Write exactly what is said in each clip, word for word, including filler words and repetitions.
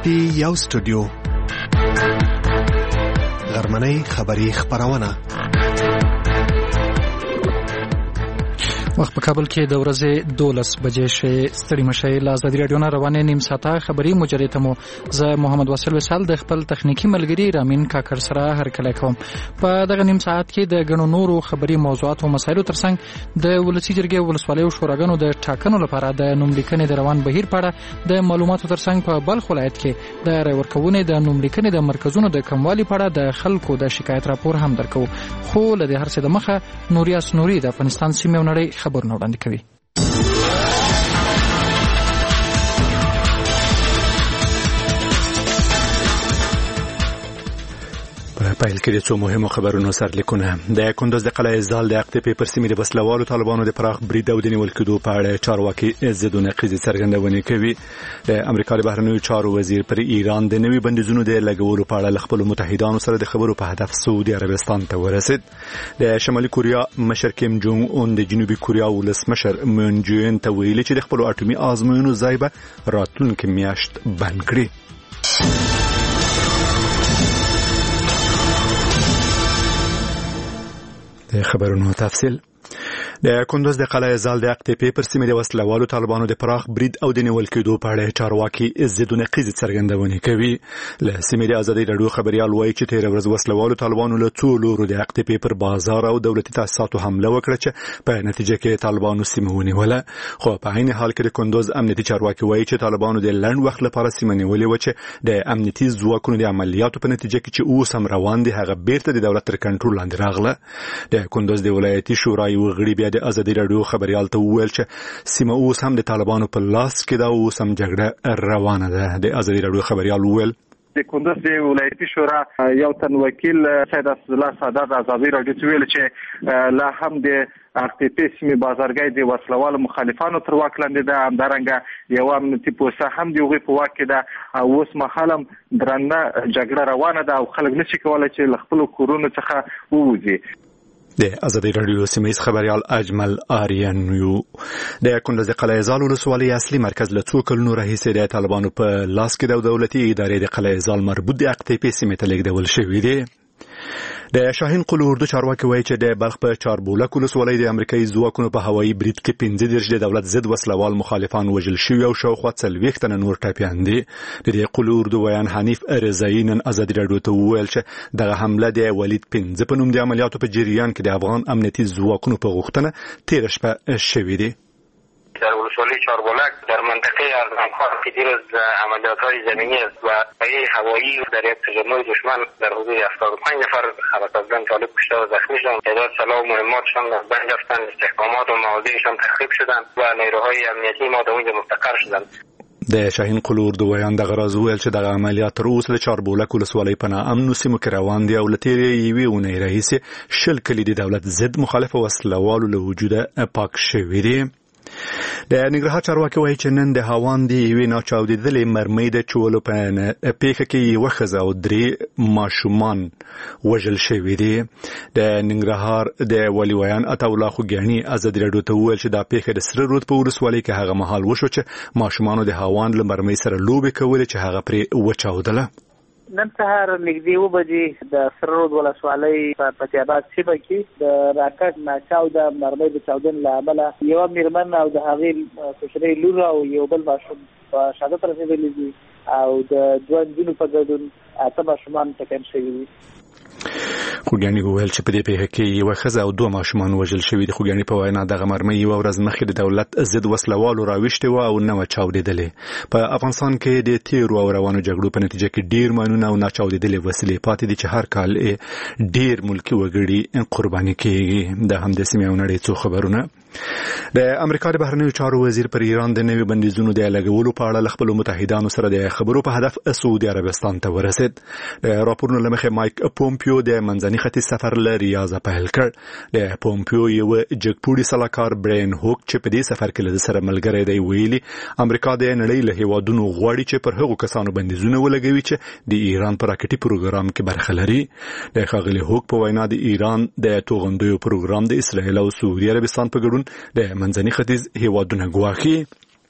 دی یو سټوډیو غرمنۍ خبری خبرونه وخت په کابل کې د ورځې دولس بجې شې ستړي مشي لا ازادي رادیو نه روانه نیم ساعته خبری مجری ته مو زه محمد واسل وسال د خپل تخنیکی ملګری رامین کاکر سره هر کله کوم په دغه نیم ساعت کې د غنو نورو خبری موضوعات او مسایلو ترڅنګ د ولسی جرګې ولسوالۍ او شوراګانو د ټاکنو لپاره د نوملیکنې د روان بهیر پاړه د معلوماتو ترڅنګ په بلخ ولایت کې د رای ورکونې د نوملیکنې د مرکزونو د کموالي پاړه د خلکو د شکایت راپور هم درکو خو لدې هر څه د مخه نوریاس نوري د افغانستان سیمه ونړۍ خبرونه وړاندې کوي. پایل کې د څو مهمو خبرونو سرلیکونه. د کندوز د قلعه زال د اقتپې پر سیمې د وسلوالو طالبانو د پراخ برید او د نیول کېدو په اړه چارواکي ضد نقیض څرګندونې کوي. د امریکا د بهرنیو چارو وزیر پر ایران د نوي بندیزونو د لګولو په اړه خپل متحدانو سره د خبرو په هدف سعودي عربستان ته ورسید. د شمالي کوریا مشر کیم جونګ اون د جنوبي کوریا ولسمشر مون جین ته ویلي چې د خپل اټومي آزموینو ځای به راتلونکي میاشت بند کړي. خبرونو تفصیل. د کندوز د قلعه زال د اقتپې پر سیمې د وسلوالو طالبانو د پراخ برید او د نیول کېدو په اړه چارواکي ضد نقیض څرګندونې کوي. له سیمې د ازادي رادیو خبريال وایي چې تیر ورځ وسلوالو طالبانو له څو لورو د اقتپې پر بازار او دولتي تاسیساتو حمله وکړه چې په نتیجه کې طالبانو سیمه ونیوله. خو په عین حال کې د کندوز امنیتي چارواکي وایي چې طالبانو د لنډ وخت لپاره سیمه نیولې و چې د امنیتي ځواکونو د عملیاتو په نتیجه کې چې اوس هم روان دي هغه بیرته د دولت تر کنټرول لاندې راغله. د کندوز د ولایتي شورای وغړي بیا د ازادي رادیو خبريال ته وویل چې سیمه اوس هم د طالبانو په لاس کې ده او اوس هم جګړه روانه ده. د ازادي رادیو خبريال وویل د کندوز د ولایتي شورا یو تن وکیل سید اسدالله سادات ازادي رادیو ته ویل چې لا هم د اقتپې سیمې بازارګۍ د وسلوالو مخالفانو تر واک لاندې ده. همدارنګه یو امنیتي پوسټه هم د هغوی په واک کې ده او اوس مهال هم درنه جګړه روانه ده او خلک نشي کولی چې له خپلو کورونو څخه ووځي. د ازادي رادیو سیمه‌یز خبريال اجمل آریانیو. د کندوز د قلعه زال ولسوالۍ اصلي مرکز له څو کلونو راهیسې د طالبانو په لاس کې د دولتي ادارې د قلعه زال مربوط د اقتپې سیمې ته لیږدول شوی دی. د شاهین قلو اردو چارواکي وایي چې د بلخ په چاربولک ولسوالۍ د امریکایي ځواکونو په هوایي برید کې پنځه دېرش د دولت ضد وسلوال مخالفان وژل شوي او شاوخوا څلوېښت تنه نور ټپیان دي. د دې قلو اردو ویان حنیف رضایي نن ازادي رادیو ته وویل چې دغه حمله د ولید پنځه په نوم د عملیاتو په جریان کې د افغان امنیتي ځواکونو په غوښتنه تېره شپه شوې دي. در ولسوالی چاربولک در منطقه ارزمخواه که دیروز عملیات‌های زمینی و پایه هوایی در یک تجمع دشمن در حدود هفتاد و پنج نفر خبر از جان طالب کشته و زخمی شدند. تعداد سلاح و مهماتشان از بین رفتند، استحکامات و موادیشان تخریب شدند و نیروهای امنیتی ما در اونجا مستقر شدند. د شاهین قلو اردو ویان دغه راز وویل چې دغه عملیات تر اوسه د چاربولک ولسوالۍ په ناامنو سیمو کې روان دي او له تېرې یوې اونۍ راهیسې شل کلي د دولت ضد مخالف وسلوالو له وجوده پاک شوي دي. د ننګرهار چارواکي وایي چې نن د هاوان د یوې ناچاودېدلې مرمۍ د چولو په پیښه کې یوه ښځه او درې ماشومان وژل شوي دي. د ننګرهار د والي ویان عطاالله خوږیاڼي ازادي رادیو ته وویل چې دا پیښه د سره رود په ولسوالۍ کې هغه مهال وشو چې ماشومانو د هاوان له مرمۍ سره لوبې کولې چې هغه پرې وچاودله. نن سهار نږدې اووه بجې د سره رود ولسوالۍ په فتحآباد سیمه کې د راکټ ناچاوده مرمۍ د چاودنې له امله یوه مېرمن او د هغې کوچنۍ لور او یو بل ماشوم په شهادت رسېدلي دي او د دوه نجونو په ګډون اته ماشومان ټپیان شوي دي. خوږیاڼي وویل چې په دې پیښه کې یوه ښځه او دوه ماشومان وژل شوي دي. خوږیاڼي په وینا دغه مرمۍ یوه ورځ مخکې د دولت ضد وسلوالو راویشتې وه او نه وه چاودېدلې. په افغانستان کې د تېرو او روانو جګړو په نتیجه کې ډېر ماینونه او ناچاودېدلې وسلې پاتې دي چې هر کال ډېر ملکي وګړي قرباني کېږي. دا هم د سیمې او نړۍ څو خبرونه. د امریکا د بهرنیو چارو وزیر پر ایران د نوي بندیزونو د لګولو په اړه خپل متحدانو سره د خبرو په هدف سعودي عربستان ته ورسید. د راپورونو له مخې مایک پومپیو د منځني ختیځ سفر له ریاض پیل کړ. د پومپیو یو جګپوړي سلاکار برین هوک چې په دې سفر کې له سره ملګری دی ویلي امریکا د نړۍ له هیوادونو غواړي چې پر هغو کسانو بندیزونه ولګوي چې د ایران پر راکټي پروګرام کې برخه لري. د ښاغلي هوک په وینا د ایران د توغندیو پروګرام د اسرائیل او سعودي عربستان په ګډون د منځني ختیځ هیوادونو ګواښي.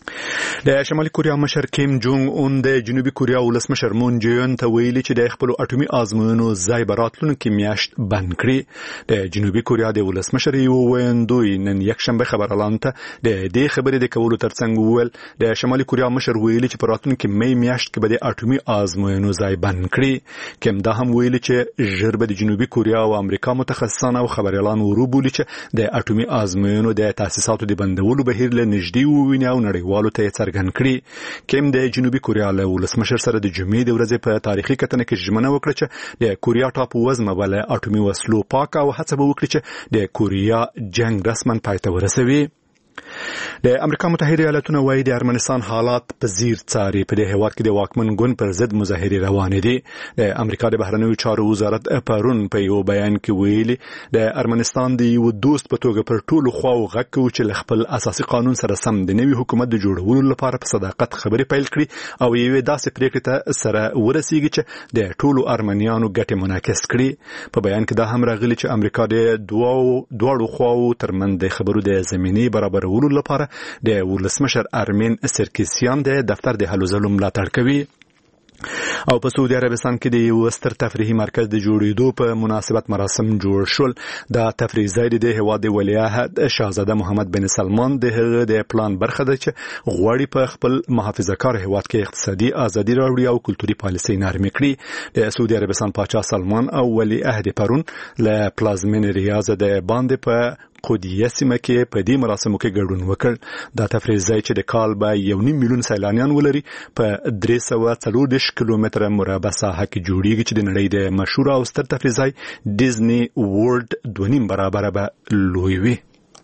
د شمالي کوریا مشر کیم جونګ اون د جنوبي کوریا ولسمشر مون جین ته ویلي چې د خپل اټومي آزموینو ځای براتلونکو میاشت بند کړي. د جنوبي کوریا د ولسمشر یو ویندوی نن یکشنبه خبر اعلان ته د دې خبرې د کولو ترڅنګ وویل د شمالي کوریا مشر ویلي چې په راتلونکو می میاشت کې به د اټومي آزموینو ځای بند کړي. کیم دا هم ویلي چې ژر به د جنوبي کوریا او امریکا متخصصان او خبر اعلان وربولي چې د اټومي آزموینو د تاسیساتو د بندولو بهیر له نږدې وویني او نړیوالو ته څرګند کړي. کیم د جنوبي کوریا له ولسمشر سره د جمعې د ورځې په تاریخي کتنه کې ژمنه وکړه چې د کوریا ټاپو وزمه بل اټومي وسلو پاک او هڅه به وکړي چې د کوریا جنگ رسما پای ته ورسوي. د امریکا متحده ایالاتونو وايي د ارمنستان حالات په زیر څاري. په دې هیواد کې د واکمن ګوند پر ضد مظاهرې روانې دي. د امریکا د بهرنیو چارو وزارت پرون په یو بیان کې ویلي د ارمنستان د یو دوست په توګه پر ټولو خواو غږ کوي چې خپل اساسي قانون سره سم د نوي حکومت د جوړولو لپاره په صداقت خبرې پیل کړي او یوې داسې پریکړې ته سره ورسیږي چې د ټولو ارمنیانو ګټې منعکس کړي. په بیان کې دا هم راغلي چې امریکا د دوه دواړو خواو ترمنځ د خبرو د زمینې برابرولو لپاره د ولسمشر ارمین سرکیسیان د دفتر د هلو ځلو ملاتړ کوي. او په سعودي عربستان کې د یو ستر تفریحي مرکز د جوړېدو په مناسبت مراسم جوړ شول. دا تفریحي ځای د هیواد ولیعهد شاهزاده محمد بن سلمان د هغه د پلان برخه ده چې غواړي په خپل محافظه‌کار هیواد کې اقتصادي ازادي راوړي او کلتوري پالیسي نرمي کړي. د سعودي عربستان پاچا سلمان او ولیعهد پرون له پلازمین ریاض د باندې په قودیه سیمه کې په دې مراسمو کې ګډون وکړ. دا تفریحي ځای چې د کال به یو نیم میلیون سیلانیان ولري په درې سوه څلور دېرش کیلومتره مربع ساحه کې جوړیږي چې د نړۍ د مشهور او ستر تفریحي ځای ډیزنی ورلد دوه نیم برابره به لوی وي.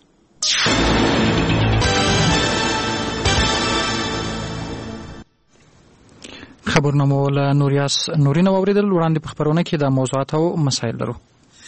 خبرنامه له نوریاس نورینه اوریدل. وړاندې په خبرونه کې د موضوعات او مسایل لرو.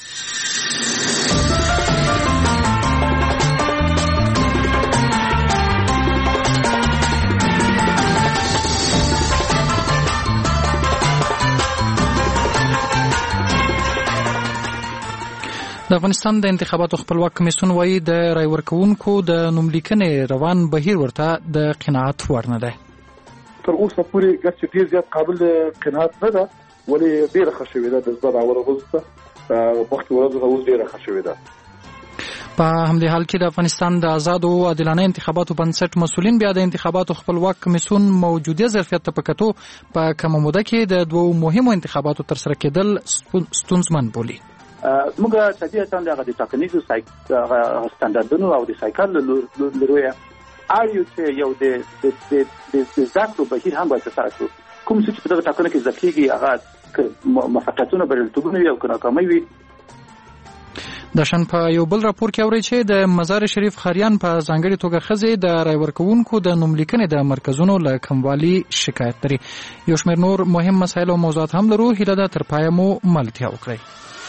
د افغانستان د انتخاباتو خپلواک کمیسیون وايي د رای ورکوونکو د نوملیکنې روان بهیر ورته د قناعت وړ نه دی. تر اوسه پورې ګټه ډیر زیات قابل قناعت نه ده، ولې ډیره ښه شوې ده. د زړه اول ورځ وخت ورځ اوس ډیره ښه شوې ده. په همدې حال کې د افغانستان د آزاد او عادلانه انتخاباتو بنسټ مسؤلین بیا د انتخاباتو خپلواک کمیسیون موجوده ظرفیت ته پکتو په کومه موده کې د دوه مهمو انتخاباتو تر سره کېدل ستونزمن بولي. موږ طبیعتاً دغه د ټاکنیزو سټانډردونو او د سایکل لروي اړیو چې یو د د ذاتو بهیر هم باید ترسره کړو. کوم څه چې په دغه ټاکنه کې ځکهږي هغه موفقیتونه بریالیتوبونه وي او که ناکامۍ وي. د شان په یو بل راپور کې اوري چې د مزار شریف خاریان په ځانګړي توګه ښځې د رای ورکوونکو د نوملیکنې د مرکزونو له کموالي شکایت لري. یو شمېر نور مهم مسایل او موضوعات هم لرو. هیله ده تر پایه مو ملتیا وکړئ.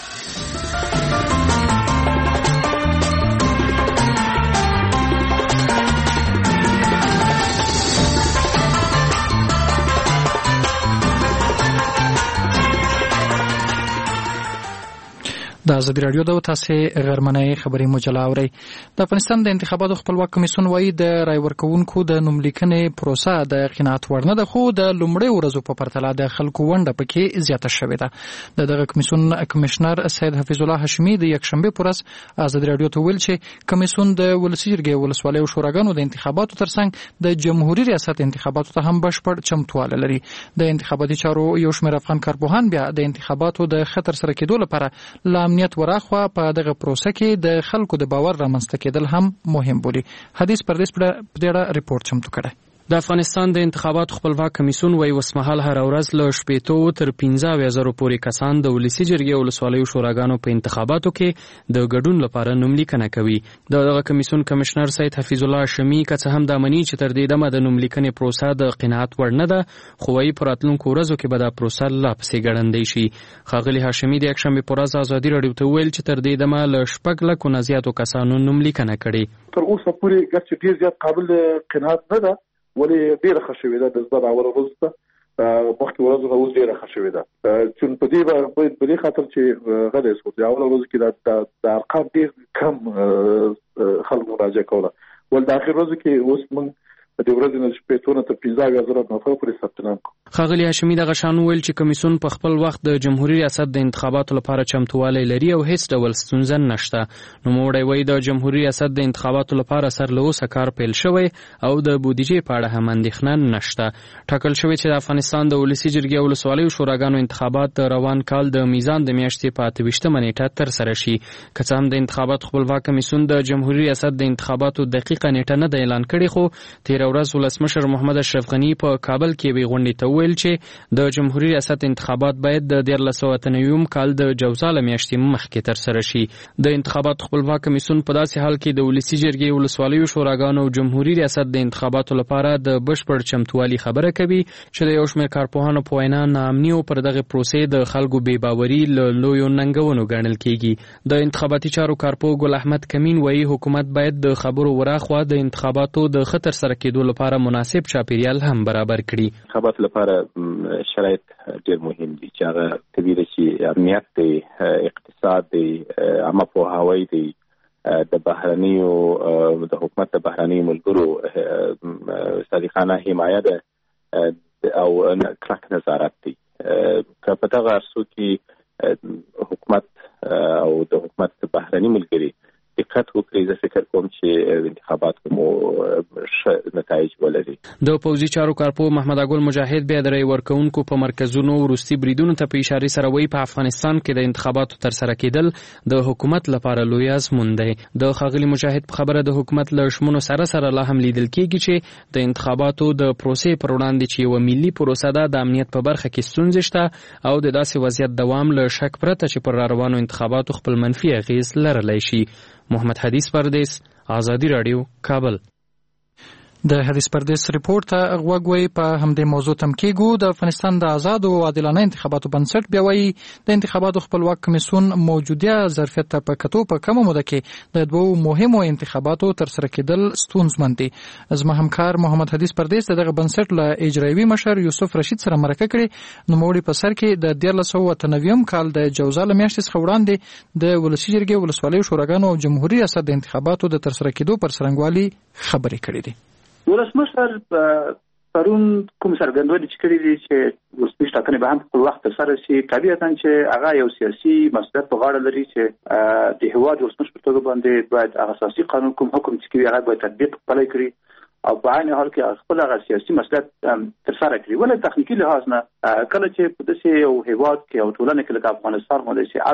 د ازادي راډیو د تاسو غرمنۍ خبري مجله اوري. د افغانستان د انتخاباتو خپلواک کمیسیون وايي د رای ورکوونکو د نوملیکنې پروسه د قناعت وړ نه ده، خو د لومړۍ ورځو په پرتله د خلکو ونډه پکې زیاته شوې ده. د دغه کمیسیون کمشنر سید حفیظ الله هاشمي د یکشنبه پر ورځ ازادي راډیو ته ویل چې کمیسیون د ولسی جرګې ولسوالۍ او شوراګانو د انتخاباتو ترڅنګ د جمهوریت ریاست انتخاباتو ته هم بشپړ چمتواله لري. د انتخاباتي چارو یو شمېر افغان کارپوهان بیا د انتخاباتو د خطر سره کېدو لپاره امنیت وراخوا په دغه پروسه کې د خلکو د باور رامنځته کېدل هم مهم بولي. حدیث پردیس په دې ریپورت چمتو کړی. د افغانستان د انتخاباتو خپلواک کمیسیون وايي وسمحال هر ورځ له شپېتو تر پنځه اویا زره پورې کسان د ولسی جرګې او ولسوالیو شوراګانو په انتخاباتو کې د ګډون لپاره نوملیکنه کوي. دغه کمیسیون کمشنر سید حفیظ الله هاشمي که څه هم دا مني چې تر دې دمه د نوملیکنې پروسه د قناعت وړ نه ده، خو وايي په راتلونکو ورځو کې به دا پروسه لا پسې ګړندۍ شي. ښاغلي هاشمي د یکشنبې په ورځ ازادي راډیو ته ویل چې تر دې دمه له شپږ لکو نه زیاتو کسانو نوملیکنه کړې. تر اوسه پورې ګټه ډیر زیات قابل قناعت نه ده، ولې ډیره ښه شوې ده. د زړه اول ورځ وخت ورځ اوس ډیره ښه شوې ده. چې په دې په دې خاطر چې غلې سو د اول ورځ کې د ارقام ډیر کم خلک مراجعه کوله، ول د اخر ورځ کې اوس موږ د ورځې نه شپږ تر پنځه زره نفر پورې ثبت نام کړ. ښاغلي هاشمي دغه شان ویل چې کمیسیون په خپل وخت د جمهوریت ریاست د انتخاباتو لپاره چمتووالی لري او هیڅ ډول ستونزه نشته. نوموړی وایي د جمهوریت ریاست د انتخاباتو لپاره سر له اوسه کار پیل شوی او د بودیجې په اړه هم اندېښنه نشته. ټاکل شوی چې د افغانستان د ولسي جرګې او ولسوالیو شوراګانو انتخابات د روان کال د میزان د میاشتې په اته ویشتمه نیټه ترسره شي. که څه هم د انتخاباتو خپلواک کمیسیون د جمهوریت ریاست د انتخاباتو دقیقه نیټه نه ده اعلان کړې، خو تېره ورځ ولسمشر محمد اشرف غني په کابل کې یوې غونډې ته وویل چې د جمهوریت ریاست انتخابات باید د دیارلس سوه اته نوي کال د جوزا له میاشتې مخکې ترسره شي. د انتخاباتو خپلواک کمیسیون په داسې حال کې د ولسي جرګې، ولسوالیو شوراګانو او جمهوریت ریاست د انتخاباتو لپاره د بشپړ چمتووالي خبره کوي چې د یو شمېر کارپوهانو په وینا ناامني او پر دغه پروسې د خلکو بې باوري له لویو ننګونو ګڼل کېږي. د انتخاباتي چارو کارپوه ګل احمد کمین وایي حکومت باید د خبرو وراخوا د انتخاباتو د ښه ترسره کېدو لپاره مناسب چاپیریال هم برابر کړي. انتخابات لپاره شرایط ډېر مهم دي چې هغه طبیعي ده چې امنیت دی، اقتصاد دی، عامه پوهاوی دی، د بهرنیو د حکومت د بهرنیو ملګرو صادقانه حمایه ده او کلک نظارت دی. که په دغه ارسو کې حکومت او د حکومت د بهرني ملګري دقت وکړي، زه فکر کوم چې انتخابات مو ښه نتایج ولري. د پوځي چارو کارپوه محمد اګل مجاهد بیا د رای ورکوونکو په مرکزونو وروستي بریدونو ته په اشاره سره وایي په افغانستان کې د انتخاباتو ترسره کېدل د حکومت لپاره لوی ازمون دی. د ښاغلي مجاهد په خبره د حکومت له شمنو سره سره لا هم لیدل کېږي چې د انتخاباتو د پروسې پر وړاندې چې یوه ملي پروسه ده د امنیت په برخه کې ستونزې شته او د داسې وضعیت دوام له شک پرته چې پر راروانو انتخاباتو خپل منفي اغیز لرلی شي. محمد حدیث پردیس، آزادی رادیو، کابل. د حدیث پردیس ریپورت ته غوږ وی په همدې موضوع تم کېږو. د افغانستان د آزاد او عادلانه انتخاباتو بنسټ بیا وایي د انتخاباتو خپلواک کمیسیون موجوده ظرفیت ته په کتو په کمه موده کې د دوو مهمو انتخاباتو ترسره کېدل ستونزمن دي. زما همکار محمد حدیث پردیس دغه بنسټ له اجرایوي مشر یوسف رشید سره مرکه کړې. نوموړي په سر کې د دیارلس سوه اته نوي کال د جوزا له میاشتې څخه وړاندې د ولسي جرګې، ولسوالیو شوراګانو او جمهوریت ریاست د انتخاباتو د ترسره کېدو پر څرنګوالي خبرې کړې دي. ولسمشر پرون کوم څرګندونې چې کړې دي چې ولسمشر ټاکنې به هم په وخت ترسره شي، طبیعتاً چې هغه یو سیاسي مسؤلیت په غاړه لري چې د هېواد ولسمشر په توګه باندې باید هغه اساسي قانون کوم حکم چې کوي هغه باید تطبیق پلی کړي او په عین حال کې خپل هغه سیاسي مسؤلیت ترسره کړي. ولې تخنیکي لحاظ نه کله چې په داسې یو هېواد کې او ټولنه کې لکه افغانستان باندې چې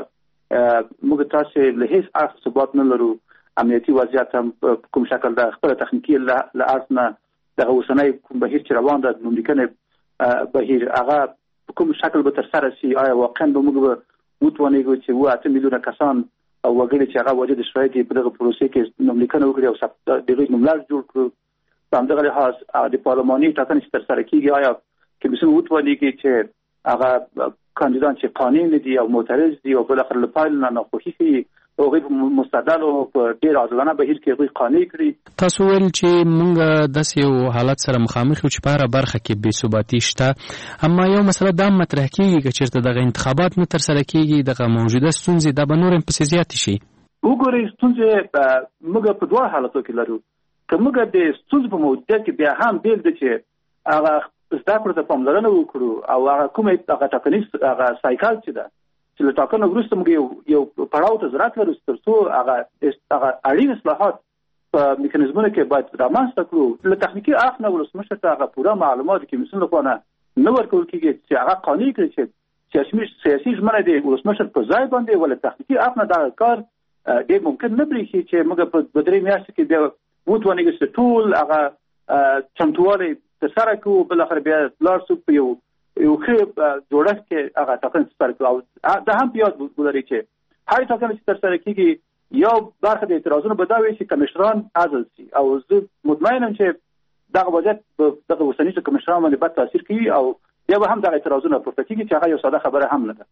هلته موږ تاسې له هېڅ اړخ ثبات نه لرو، امنیتي وضعیت هم کوم شکل د خپل تخنیکي له اړخ نه دغه اوسنی کوم بهیر چې روان ده نوملیکنې بهیر هغه کوم شکل به ترسره شي، آیا واقعا به موږ به وتوانېږو چې اووه اته میلیونه کسان او وګړي چې هغه واجد شرایط په دغه پروسې کې نوملیکنه وکړي او د هغوی نوملړ جوړ کړو. په همدغه لحاظ د پارلماني ټاکنې چې ترسره کېږي آیا کمیسیون وتوانېږي چې هغه کاندیدان چې قانوني دي او معترض دي او بالاخره له پایل نه ناخوښي ښیي هغوی په مستدل او په ډېر عادلانه بهیر کې هغوی قانع کړي. تاسو ویل چې موږ داسې یو حالت سره مخامخ یو چې په هره برخه کې بې ثباتي شته، اما یو مسله دا هم مطرح کېږي که چېرته دغه انتخابات نه ترسره کېږي دغه موجوده ستونزې دا به نور هم پسې زیاتې شي. وګورئ ستونزې موږ په دوه حالتو کې لرو. که موږ د ستونزو په موجودیت کې بیا هم بېل ده چې هغه زده کړو ته پاملرنه وکړو او هغه کومې هغه ټاکنیز هغه سایکل چې ده چې له ټاکنو وروسته موږ یو یو پړاو ته ضرورت لرو تر څو هغه هغه اړین اصلاحات په میکانیزمونو کې باید رامنځته کړو. له تخنیکي اړخ نه ولسمشر ته هغه پوره معلومات د کمیسیون لخوا نه نه ورکول کېږي چې هغه قانع کړي چې سیاسي سیاسي ژمنه د ولسمشر په ځای باندې ولې تخنیکي اړخ نه دغه کار ډېر ممکن نه برېښي چې موږ په درې میاشتې کې بیا وتوانېږو چې ټول هغه چمتووالی ترسره کړو، بالاخره بیا لاړ شو په یو یو ښه جوړښت کې هغه ټاکنې ترسره کړو. او دا هم په یاد ولرئ چې هرې ټاکنې چې ترسره کېږي یو برخه د اعتراضونو به دا وي چې کمشنران عزل شي او زه مطمئن یم چې دغه وضعیت دغه اوسني کمشنران باندې بد تاثیر کوي او بیا به هم دغه اعتراضونه پورته کیږي چې هغه یو ساده خبره هم نه ده.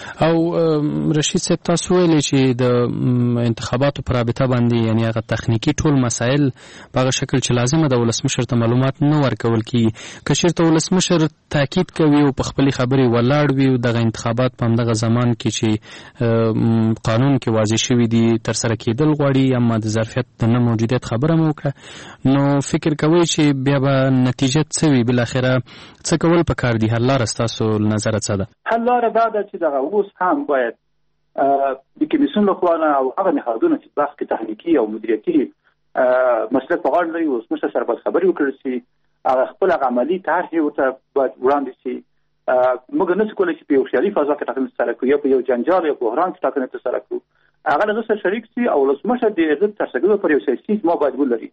او رشید صاحب تاسو ویلي چې د انتخاباتو پر رابطه باندې یعنی هغه تخنیکی ټول مسایل په هغه شکل چې لازمه ده ولسمشر ته معلومات نه ورکول کیږي. که چېرته ولسمشر تاکید کوي او په خپلې خبرې ولاړ وي او دغه انتخابات په همدغه زمان کې چې قانون کې واضح شوي دي ترسره کېدل غواړي اما د ظرفیت د نه موجودیت خبره مو وکړه، نو فکر کوئ چې بیا به نتیجه څه وي؟ بالاخره څه کول پکار دي؟ حل لاره ستاسو نظر څه ده؟ حل لاره دا ده چې دغه اوس هم باید د کمیسیون لخوا او هغه نهادونه چې بحث کې تخنیکي او مدیریتي مسلک په غاړه لري ولسمشر سره باید خبرې وکړي چې هغه خپل عملي طرحې ورته باید وړاندې شي. موږ نشو کولی چې په یو خیالي فضا کې ټاکنې ترسره کړو یا په یو جنجال یا بحران کې ټاکنې ترسره کړو. هغه له سره شریک شي او ولسمشر د هغه ترسره پر یو سیاسي ما باید ولري.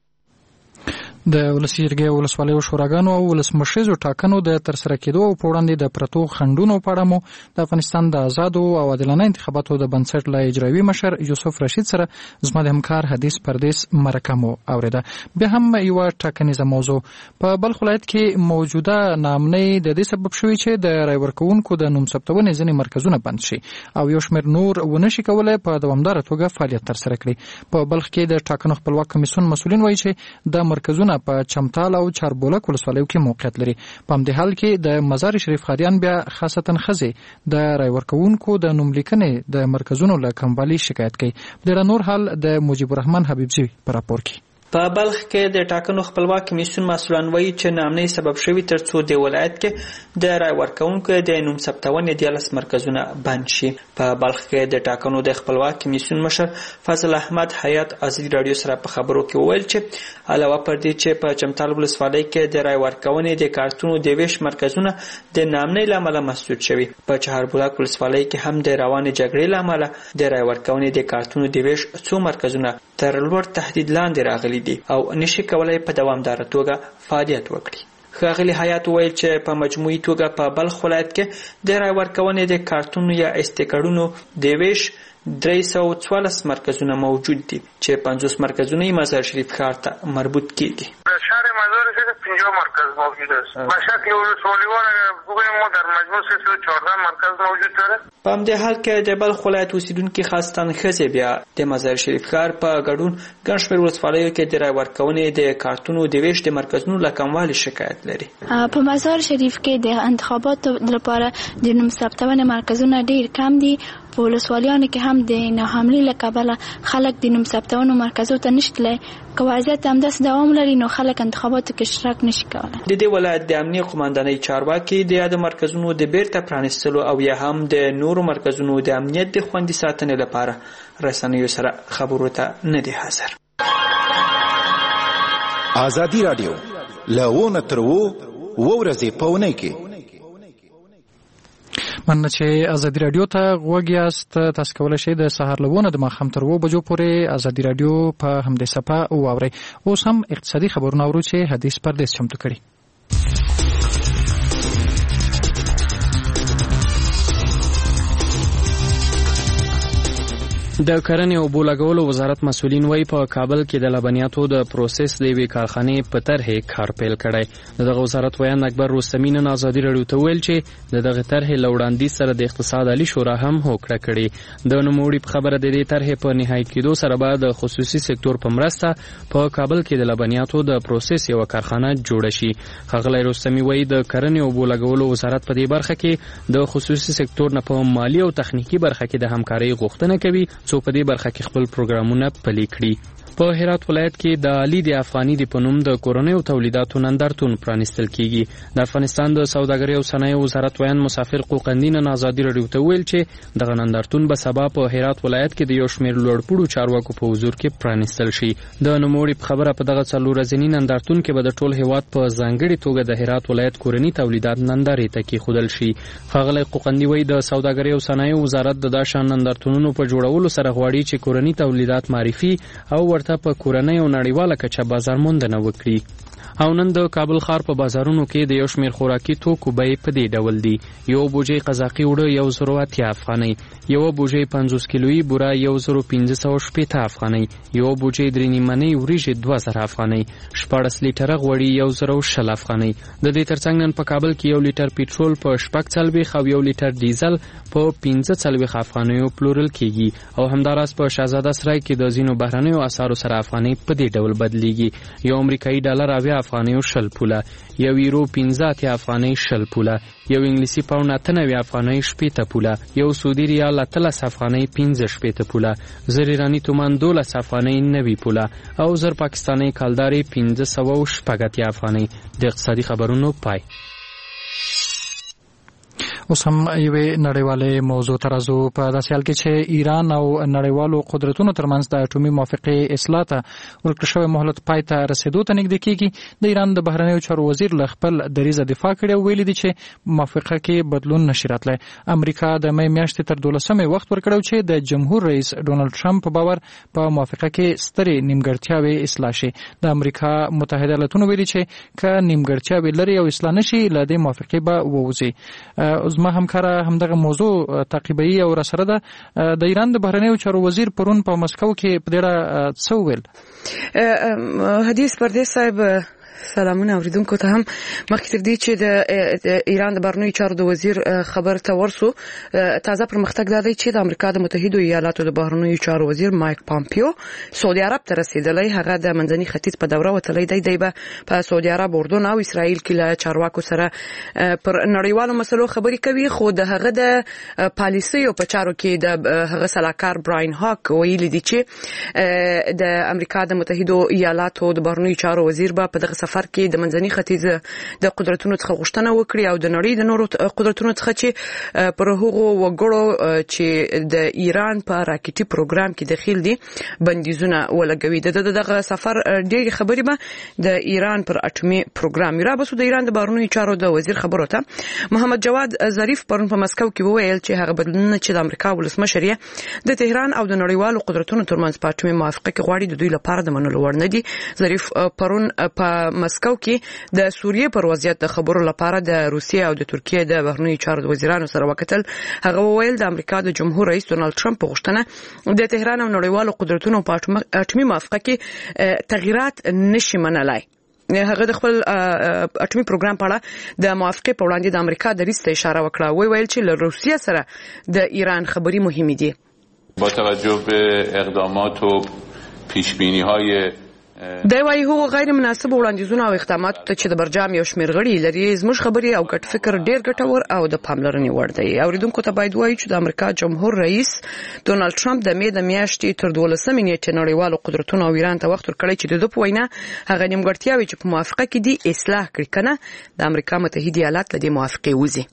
د ولسی جرګې او ولسوالیو شوراګانو او ولسمشریزو ټاکنو د ترسره کېدو او په وړاندې د پرتو خنډونو په اړه مو د افغانستان د آزادو او عادلانه انتخاباتو د بنسټ له اجرایوي مشر یوسف رشید سره زما د همکار حدیث پردیس مرکه مو اوریده. بیا هم یو ټاکنیزه موضوع په بلخ ولایت کې موجوده ناامنۍ د دې سبب شوی چې د رای ورکوونکو د نوم ثبتونې ځینې مرکزونه بند شي او یو شمېر نور ونشي کولای په دوامداره توګه فعالیت ترسره کړي. په بلخ کې د ټاکنو خپلواک کمیسیون مسؤلین وایي چې د مرکزونه په چمتال او چاربولک ولسوالیو کې موقعیت لري. په همدې حال کې د مزار شریف خاریان بیا خاصتا ښځې د رای ورکوونکو د نوم لیکنې د مرکزونو له کموالي شکایت کوي. ډېر نور حال د مجیب الرحمن حبیبزی په راپور کې. په بلخ کې د ټاکنو خپلواک کمیسیون مسؤلان وایي چې ناامنۍ سبب شوی ترڅو د ولایت کې د رای ورکوونکو د نوم ثبتونې دیارلس مرکزونه بند شي. په بلخ کې د ټاکنو د خپلواک کمیسیون مشر فضل احمد حیات ازادي رادیو سره په خبرو کې وویل چې علاوه پر دې چې په چمتال ولسوالۍ کې د رای ورکونې د کارتونو د ویش مرکزونه د ناامنۍ له امله مسدود شوي، په چهاربولک ولسوالۍ کې هم د روانې جګړې له امله د رای ورکونې د کارتونو د ویش څو مرکزونه تر لوړ تهدید لاندې راغلي دي او نشي کولای په دوامداره توګه فعالیت وکړي. ښاغلي حیات ویل چې په مجموعي توګه په بلخ ولایت کې د رای ورکونې د کارتونو یا استیکرونو د ویش درې سوه څوارلس مرکزونه موجود دي چې پنځوس مرکزونه یې مزار شریف ښار ته مربوط کیږي. شهر مزار شریف پنجاه مرکز موجود است. بشکل ولسوالیوان بگوییم ما در مجموع سیصد و چهارده مرکز موجود داره. په همدې حال کې د بلخ ولایت اوسیدونکي خاصتاً ښځې بیا د مزار شریف ښار په ګډون ګڼ شمېر ولسوالیو کې د رای ورکونې د کارتونو د ویش د مرکزونو له کموالي شکایت لري. په مزار شریف کې د انتخاباتو لپاره د نوم ثبتونې مرکزونه ډېر کم دي. په ولسوالیانو کې هم د ناحملي له کبله خلک د نوم ثبتونو مرکزو ته نشي تللی. که وضعیت همداسې دوام لري نو خلک انتخاباتو کې اشتراک نشي کولی. د دې ولایت د امنیه قماندانۍ چارواکي د یادو مرکزونو د بیرته پرانیستلو او یا هم د نورو مرکزونو د امنیت د خوندي ساتنې لپاره رسنیو سره خبرو ته نه دي حاضر. ازادي رادیو لونه تر وو ورځې په ونې کې مننه چې ازادي رادیو ته غوږ یاست. تاسو کولی شئ د سهار له اووه نه د ماښام تر اووه بجو پورې ازادي رادیو په همدې صفحه واورئ. اوس هم اقتصادي خبرونه اورو چې حدیث پردیس چمتو کړي. د کرنې او اوبو لګولو وزارت مسؤلین وایي په کابل کې د لبنیاتو د پروسس د یوې کارخانې په طرحې کار پیل کړی. د دغه وزارت ویان اکبر رستمي نن ازادي رادیو ته ویل چې د دغه طرحې له وړاندیز سره د اقتصاد عالي شورا هم هوکړه کړې. د نوموړي په خبره د دې طرحې په نهایي کېدو سره به د خصوصي سکتور په مرسته په کابل کې د لبنیاتو د پروسس یوه کارخانه جوړه شي. ښاغلی رستمي وایي د کرنې او اوبو لګولو وزارت په دې برخه کې د خصوصي سکتور نه په مالي او تخنیکي برخه کې د همکارۍ غوښتنه کوي څو په دې برخه کې خپل پروګرامونه پلي کړي. په هرات ولایت کې د علي د افغاني د پنوم د کورنیو تولیداتو نندارتون پرانیستل کیږي. د افغانستان د سوداګرۍ او صنایعو وزارت ویان مسافر قوقندي نن ازادي رادیو ته ویل چې دغه نندارتون به سبا په هرات ولایت کې د یو شمېر لوړپوړو چارواکو په حضور کې پرانیستل شي. د نوموړي په خبره په دغه څلور ورځني نندارتون کې به د ټول هیواد په ځانګړي توګه د هرات ولایت کورني تولیدات نندارې ته کېښودل شي. ښاغلی قوقندي وایي د سوداګرۍ او صنایعو وزارت د دا شان نندارتونونو په جوړولو سره غواړي چې کورني تولیدات معرفي او ورته په کورنۍ او نړیواله کچه بازار موندنه وکړي. او نن د کابل ښار په بازارونو کې د یو شمېر خوراکي توکو بیې په دې ډول دي. یو بوجۍ قزاقي اوړه یو زر اتیا افغانۍ، یو بوجۍ پنځوس کیلویي بوره یو زر پنځه سوه شپېته افغانۍ، یو بوجۍ درې نیمنۍ وریجې دوه زره افغانۍ، شپاړس لیټره غوړي یو زر شل افغانۍ. د دې ترڅنګ نن په کابل کې یو لیټر پټرول په شپږ څلوېښت او یو لیټر ډیزل په پنځه څلوېښت افغانیو پلورل کیږي. او همداراز په شهزاده سرای کې د ځینو بهرنیو اسعارو سره افغانۍ په دې ډول بدلیږي. یو امریکایي ډالر اویا افغانیو شل پوله، یو یورو پنځه اتیا افغانۍ شل پوله، یو انګلیسي پاوند اته نوي افغانۍ شپېته پوله، یو سعودي ریال اتلس افغانۍ پنځه شپېته پوله، زر ایراني تومان دولس افغانۍ نوي پوله او زر پاکستاني کالداري پنځه سوه شپږ اتیا افغانۍ. د اقتصادي خبرونو پای. اوس هم یوې نړیوالې موضوع ته راځو. په داسې حال کې چې ایران او نړیوالو قدرتونو ترمنځ د اټومي موافقې اصلاح ته ورکړل شوی مهلت پای ته رسېدو ته نږدې کېږي، د ایران د بهرنیو چارو وزیر له خپل دریځه دفاع کړې او ویلي دي چې موافقه کې بدلون نشي راتلی. امریکا د مې میاشتې تر دولسمې وخت ورکړی چې د جمهور رئیس ډونالډ ټرمپ په باور په موافقه کې سترې نیمګړتیاوې اصلاح شي. د امریکا متحده ایالاتونو ویلي چې که نیمګړتیاوې لري او اصلاح نشي له دې موافقې به ووځي. زما همکاره همدغه موضوع تعقیبوي او راسره ده. د ایران د بهرنیو چارو وزیر پرون په مسکو کې په دې اړه څه وویل؟ حدیث پردیس صاحب سلامونه اوریدونکو ته هم. مخکې تر دې چې د ایران د بهرنیو چارو د وزیر خبر ته ورسو، تازه پرمختګ دا دی چې د امریکا د متحده ایالاتو د بهرنیو چارو وزیر مایک پامپیو سعودي عرب ته رسیدلی. هغه د منځني ختیځ په دوره وتلی دی. دی به په سعودي عرب، اردن او اسرائیل کې له چارواکو سره پر نړیوالو مسلو خبرې کوي. خو د هغه د پالیسیو په چارو کې د هغه سلاکار براین هاک ویلي دي چې د امریکا د متحده ایالاتو د بهرنیو چارو وزیر به په دغه سفر کې د منځني ختیځ د قدرتونو څخه غوښتنه وکړي او د نړۍ د نورو قدرتونو څخه چې پر هغو وګړو چې د ایران په راکټي پروګرام کې داخل دي بندیزونه ولګوي. د دغه سفر ډېرې خبرې به د ایران پر اټومي پروګرام را بسو. د ایران د بهرنیو چارو د وزیر خبرو ته محمد جواد ظریف پرون په مسکو کې وویل چې هغه بدلونونه چې د امریکا ولسمشر یې د تهران او د نړیوالو قدرتونو ترمنځ په اټومي موافقه کې غواړي د دوی لپاره د منلو وړ نه دي. ظریف پرون په مسکو کې د سوریې پر وضعیت د خبرو لپاره د روسیې او د ترکیې د بهرنیو چارو د وزیرانو سره وکتل. هغه وویل د امریکا د جمهور رئیس ډونالډ ټرمپ په غوښتنه د تهران او نړیوالو قدرتونو په اټومي موافقه کې تغیرات نشي منلای. هغه د خپل اټومي پروګرام په اړه د موافقې په وړاندې د امریکا دریځ ته اشاره وکړه. وی ویل چې له روسیې سره د ایران خبرې مهمې دي. با توجه به اقدامات و پیشبینی‌های د وايي هو غیر مناسب وړاندیزونه او اقدامات ته چې د برجام یو شمېر غړي لري زموږ خبرې او ګډ فکر ډېر ګټور او د پاملرنې وړ دی. اوریدونکو ته باید وایي چې د امریکا جمهور رئیس ډونالډ ټرمپ د مې د میاشتې تر دولسمې نیټې نړیوالو قدرتونو او ایران ته وخت ورکړی چې د دوی په وینا هغه نیمګړتیاوې چې په موافقه کې دي اصلاح کړي، کنه د امریکا متحده ایالات له دې موافقې وځي.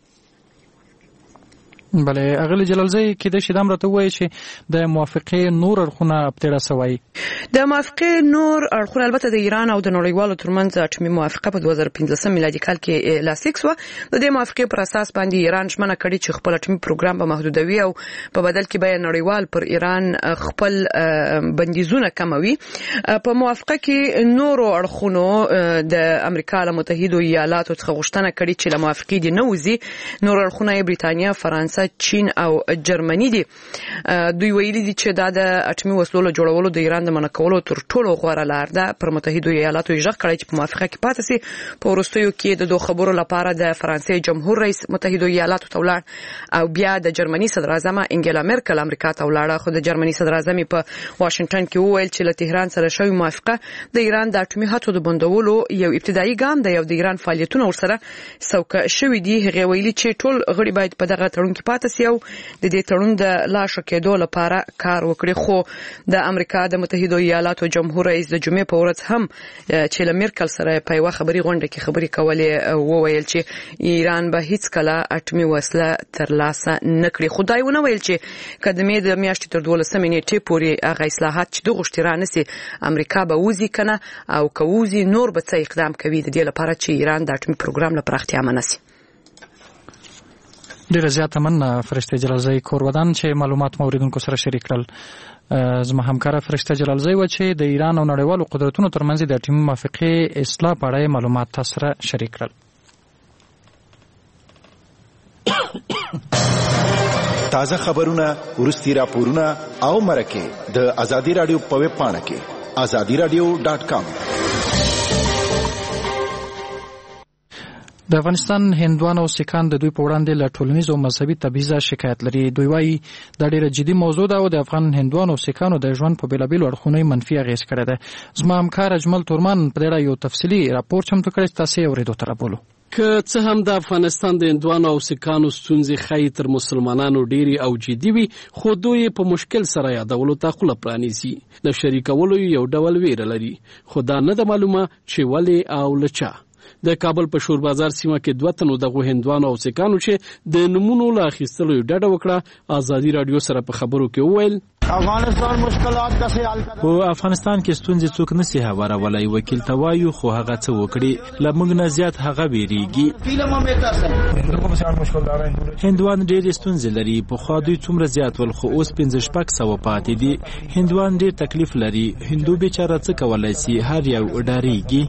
بله اغلی جلالزی کې د شیدام راته وایي چې د موافقې نور اړخونه ابتړه سوی. د موافقې نور اړخونه البته د ایران او د نړیوالو ترمنځ اټومي موافقه په دوه زره پنځلسم میلادي کال کې لاسلیک شوه. د دې موافقې پر اساس باندې ایران ژمنه کړې چې خپل اټومي پروګرام به محدودوي او په بدل کې به نړیوال پر ایران خپل بندیزونه کموي. په موافقه کې نور اړخونو د امریکا له متحده ایالاتو څخه غوښتنه کړې چې له موافقې دې نه وځي. نور اړخونه بریتانیا، فرانسه، چین او جرمني دي. دوی ویلي دي چې دا د اټومي وسلو له جوړولو د ایران د منع کولو تر ټولو غوره لار ده. پر متحده ایالاتو یې غږ کړی چې په موافقه کې پاتې شي. په وروستیو کې د دوه خبرو لپاره د فرانسې جمهور رئیس متحده ایالاتو ته ولاړ او بیا د جرمني صدر اعظم انګلا مرکل امریکا ته ولاړه. خو د جرمني صدر اعظم په واشنگټن کې وویل چې له تهران سره شوی موافقه د ایران د اټومي هڅو د بندولو یو ابتدایي ګام دی او د ایران فعالیتونه ورسره سوکه شوي دي. هغه ویلي چې ټول غړي باید په دغه تړون کې پاتې شي او د دې تړون د لا ښه کېدو لپاره کار وکړي. خو د امریکا د متحده ایالاتو جمهور رئیس د جمعې په ورځ هم چې له مرکل سره په یوه خبري غونډه کې خبرې کولې وویل چې ایران به هیڅ کله اټومي وسله ترلاسه نه کړي. خو دا یې ونه ویل چې که د مې د میاشتې تر دولسمې نیټې پورې هغه اصلاحات چې د غوښتي رانسي امریکا به وځي کنه او که وځي نور به څه اقدام کوي د دې لپاره چې ایران د اټومي پروګرام له پراختیا منع شي. ډیره زیاته مننه فرشته جلالزی کورودان چې معلومات مو اوریدونکو سره شریک کړل. زما همکار فرشته جلالزی و چې د ایران او نړیوالو قدرتونو ترمنځ د اټومي موافقې اصلاح په اړه معلومات تاسو سره شریک کړل. تازه خبرونه، ورستي راپورونه او مرکه د ازادي رادیو په ویب پاڼه کې azadi radio dot com. د افغانستان هندوان او سیکان د دوی په وړاندې له ټولنیز او مذهبي تبعیض شکایت لري. دوی وايي دا ډېره جدي موضوع ده او د افغان هندوان او سیکانو د ژوند په بېلابېلو اړخونو منفي اغېز کړی ده. زما همکار اجمل تورمان په دې اړه یو تفصیلي راپور چمتو کړی، تاسو یې اورېدو ته رابولو. که څه هم د افغانستان د هندوانو او سیکانو ستونزې ښایي تر مسلمانانو ډېرې او جدي وي، خو دوی په مشکل سره یادولو ته خوله پرانیزي. د شریکولو یو ډول ویره لري، خو دا نه ده معلومه چې ولې او له چا. د کابل په شور بازار سیمه کې دوه تنو دغه هندوانو او سیکانو چې د نمونو له اخیستلو یې ډډه وکړه، ازادي رادیو سره په خبرو کې وویل افغانستان مشکلات کسې حل کړي. په افغانستان کې ستونزې څوک نشي هوارولای، وکیل ته وایو خو هغه څه وکړي، له موږ نه زیات هغه ویریږي. هندوان ډېرې ستونزې لري، پخوا دوی څومره زیات ول خو اوس پنځه شپږ سوه پاتې دي. هندوان ډېر تکلیف لري، هندو بیچاره څه کولی شي، هر یو ډارېږي.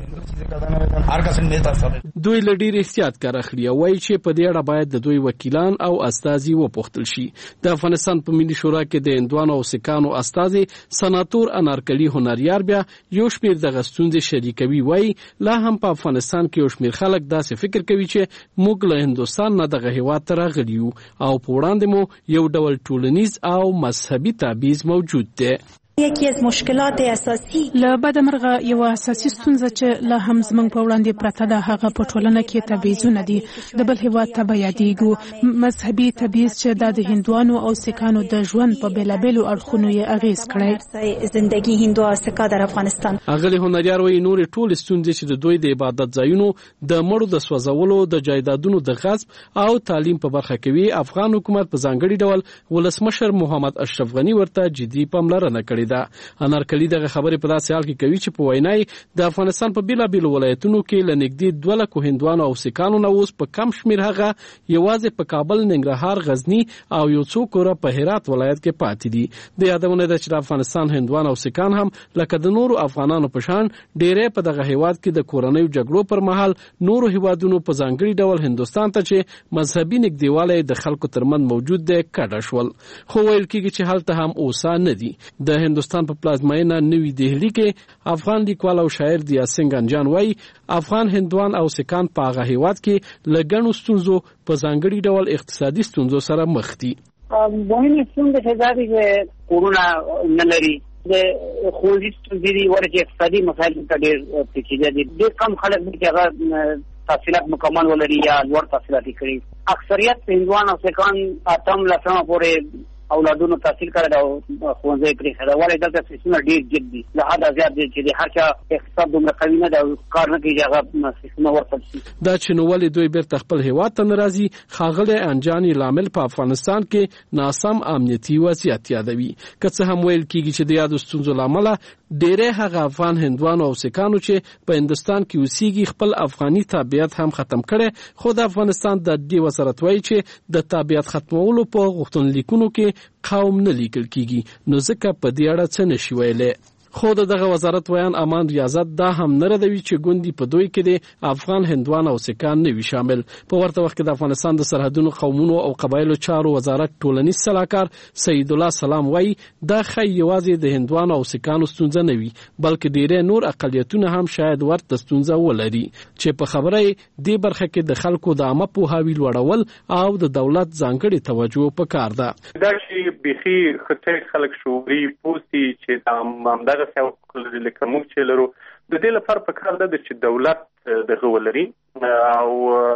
دوی له ډېر احتیاط کار اخلي او وایي چې په دې اړه باید د دوی وکیلان او استازي وپوښتل شي. د افغانستان په ملي شورا کې د هندوانو او سیکانو استازي سناتور انارکلي هنریار بیا یو شمېر دغه ستونزې شریکوي. وایي لا هم په افغانستان کې یو شمېر خلک داسې فکر کوي چې موږ له هندوستان نه دغه هېواد ته راغلي یو او په وړاندې مو یو ډول ټولنیز او مذهبي تبعیض موجود دی. یکی از مشکلات اساسی له بدمرغه یو اساسي ستونزه چې له هم زمنګ په وړاندې پرته ده هغه په ټولنه کې تبعیضونه دي. د بل هیواد ته یادېږو مذهبي تبعیض چې د هندوانو او سیکانو د ژوند په بیلابېلو اړخونو یې اغېز کړی. زندگی هندو او سیکا در افغانستان. اغلی هنریار وایي نور ټول ستونزې چې د دوی د عبادت ځایونو د مړو د سوځولو، د جایدادونو د غصب او تعلیم په برخه کې وي. افغان حکومت په ځانګړي ډول ولسمشر محمد اشرف غنی ورته جدي پاملرنه کړې ده. انارکلي دغه خبرې په داسې حال کې کوي چې په وینای د افغانستان په بیلابېلو ولایتونو کې له نږدې دوه لکو هندوانو او سیکانو نه اوس په کم شمېر هغه یوازې په کابل، ننګرهار، غزني او یو څو کوره په هرات ولایت کې پاتې دي. د یادونه ده چې د افغانستان هندوان او سیکان هم لکه د نورو افغانانو په شان ډېری په دغه هیواد کې د کورنیو جګړو پر مهال نورو هیوادونو په ځانګړي ډول هندوستان ته چې مذهبي نږدېوالی د خلکو ترمنځ موجود دی کډه شول. خو ویل کېږي چې هلته هم اوسه نه دي. د هندوستان په پلازمینه نوې دهلی کې افغان لیکوال او شاعر دیا سنگ انجان وایي افغان هندوان او سیکان په هغه هیواد کې له ګڼو ستونزو په ځانګړي ډول اقتصادي ستونزو سره مخ دي. مهمې ستونزې چې دي کورونه نه لري، د ښوونځي ستونزې دي، ورته اقتصادي مسایل ته ډېر پیچیده دي. ډېر کم خلک دي چې هغه تحصیلات مکمل ولري یا لوړ تحصیلات کړي. اکثریت هندوان او سیکان اتم لسمه پورې اولادونو تحصیل کړی او ښوونځی پرېښی دی. ولې دلته فیسونه ډېر جګ دي، له حده زیات دی چې د هر چا اقتصاد دومره قوي نه دی او کار نه کوي چې هغه فیسونه ورکړل شي. دا چې نو ولې دوی بیرته خپل هیواد ته نه راځي، ښاغلی انجان یې لامل په افغانستان کې ناسم امنیتي وضعیت یادوي. که څه هم ویل کېږي چې د یادو ستونزو له امله ډېری هغه افغان هندوانو او سیکانو چې په هندوستان کې اوسېږي خپل افغاني تابعیت هم ختم کړی، خو د افغانستان د دې وزارت وایي چې د تابعیت ختمولو په غوښتنلیکونو کې قوم نه لیکل کېږي، نو ځکه په دې اړه څه نشي ویلی. خو د دغه وزارت ویان امان ریاضت دا هم نه ردوي چې ګوندي په دوی کې د افغان هندوان او سیکان نه وي شامل. په ورته وخت کې د افغانستان د سرحدونو، قومونو او قبایلو چارو وزارت ټولنیز سلاکار سید الله سلام وایي دا ښایي یوازې د هندوان او سیکانو ستونزه نه وي، بلکې ډېری نور اقلیتونه هم شاید ورته ستونزه ولري چې په خبره دې برخه کې د خلکو د عامه پوهاوي لوړول او د دولت ځانګړې توجه پکار ده. دا چې بيخي خطر خلک شعوري پوسي چې د دغه څه لکه موږ چې لرو د دې لپاره پکار ده چې دولت دغه ولري او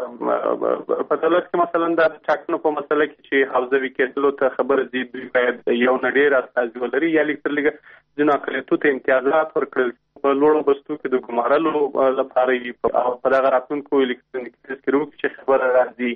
په دولت کې مثلا د ټاکنو په مسله کې چې حوزوي کېدلو ته خبره دي دوی باید یو نډیر استازي ولري یا لیک تر لږه جنا کلیتو ته امتیازات ورکړل په لوړو بستو کې د ګمارلو لپاره او په دغه راتلونکو الکترونیک تذکرو کې خبره راځي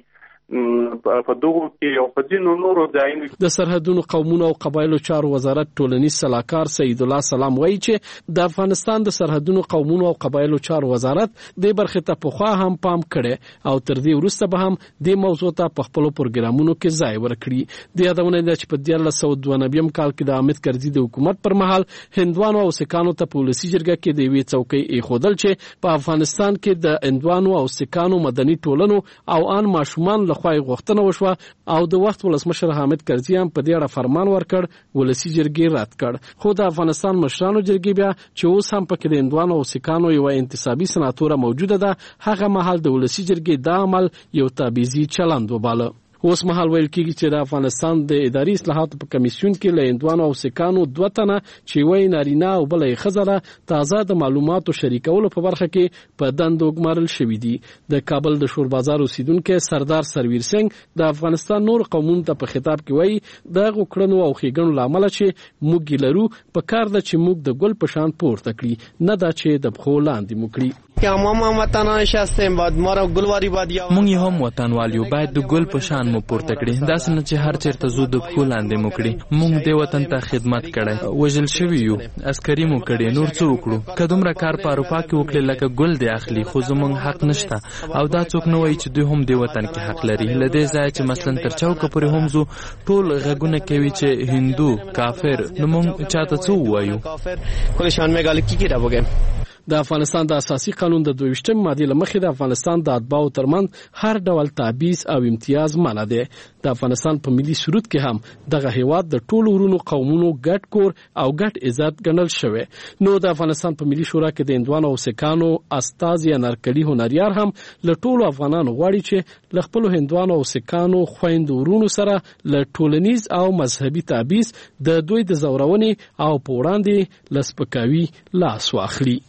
په دغه کې او په ځینو نورو ځایونو د سرحدونو قومونو او قبایلو چارو وزارت ټولنیز سلاکار سید الله سلام وایي چې د افغانستان د سرحدونو قومونو او قبایلو چارو وزارت د برخه ته پخوا هم پام کړي او تر دې وروسته به هم د موضوع ته په خپل پروګرامونو کې ځای ورکړي د یادونه ده چې په دیارلس سوه دوه نوي کال کې د حامد کرزي د حکومت پر مهال هندوانو او سکانو ته په ولسي جرګه کې د یوې څوکۍ ایښودل چې په افغانستان کې د هندوانو او سکانو مدني ټولنو او ان ماشومان لخوا غوښتنه وشوه او د وخت ولسمشر حامد کرزي هم په دې اړه فرمان ورکړ ولسي جرګې رد کړ خو د افغانستان مشرانو جرګې بیا چې اوس هم پکې د هندوانو او سکانو یو انتصابي سناتوره موجوده ده هغه مهال د ولسي جرګې دا عمل یو تابعیزي چلند وباله اوس مهال ویل کېږي چې د افغانستان د اداري اصلاحاتو په کمیسیون کې له هندوانو او سکانو دوه تنه چې وایي نارینه او بله یې ښځه ده تازه د معلوماتو شریکولو په برخه کې په دندو ګمارل شوي دي د کابل د شور بازار اوسیدونکی سردار سرویر سنگ د افغانستان نور قومونو ته په خطاب کې وایي د هغو کړنو او ښېګڼو له امله چې موږ یې لرو په کار ده چې موږ د ګل په شان پورته کړي نه دا چې د پښو لاندې مو کړي که ما هم وطنانش هستیم باید ما را گلواری باید یا مونږ هم وطنوال یو باید د ګل په شان مو پورته کړي داسې نه چې هر چیرته زو د پښو لاندې مو کړي مونږ د وطن ته خدمت کړی وژل شوي یو عسکري مو کړي نور څه وکړو که دومره کار په اروپا کې وکړي لکه ګل دی اخلي خو زمونږ حق نشته او دا څوک نه وایي چې دوی هم د وطن کې حق لري له دې ځایه چې مثلا تر چوکه پورې هم زو ټول غږونه کوي چې هندو کافر نو مونږ چاته څه ووایو خودشان میگه کی کی را بگم د افغانستان د اساسي قانون د دویشتم ماده لمخې د افغانستان د اتباعو ترمنځ هر ډول تابعیض او امتیاز منع دی د افغانستان په ملي سرود کې هم دغه هیواد د ټولو ورونو قومونو ګډ کور او ګډ عزت ګڼل شوی نو د افغانستان په ملي شورا کې د هندوانو او سکانو استازي انارکلي هنریار هم له ټولو افغانانو غواړي چې له خپلو هندوانو او سکانو خویندو ورونو سره له ټولنیز او مذهبي تابعیض د دوی د زورونې او په وړاندې له سپکاوي لاس واخلي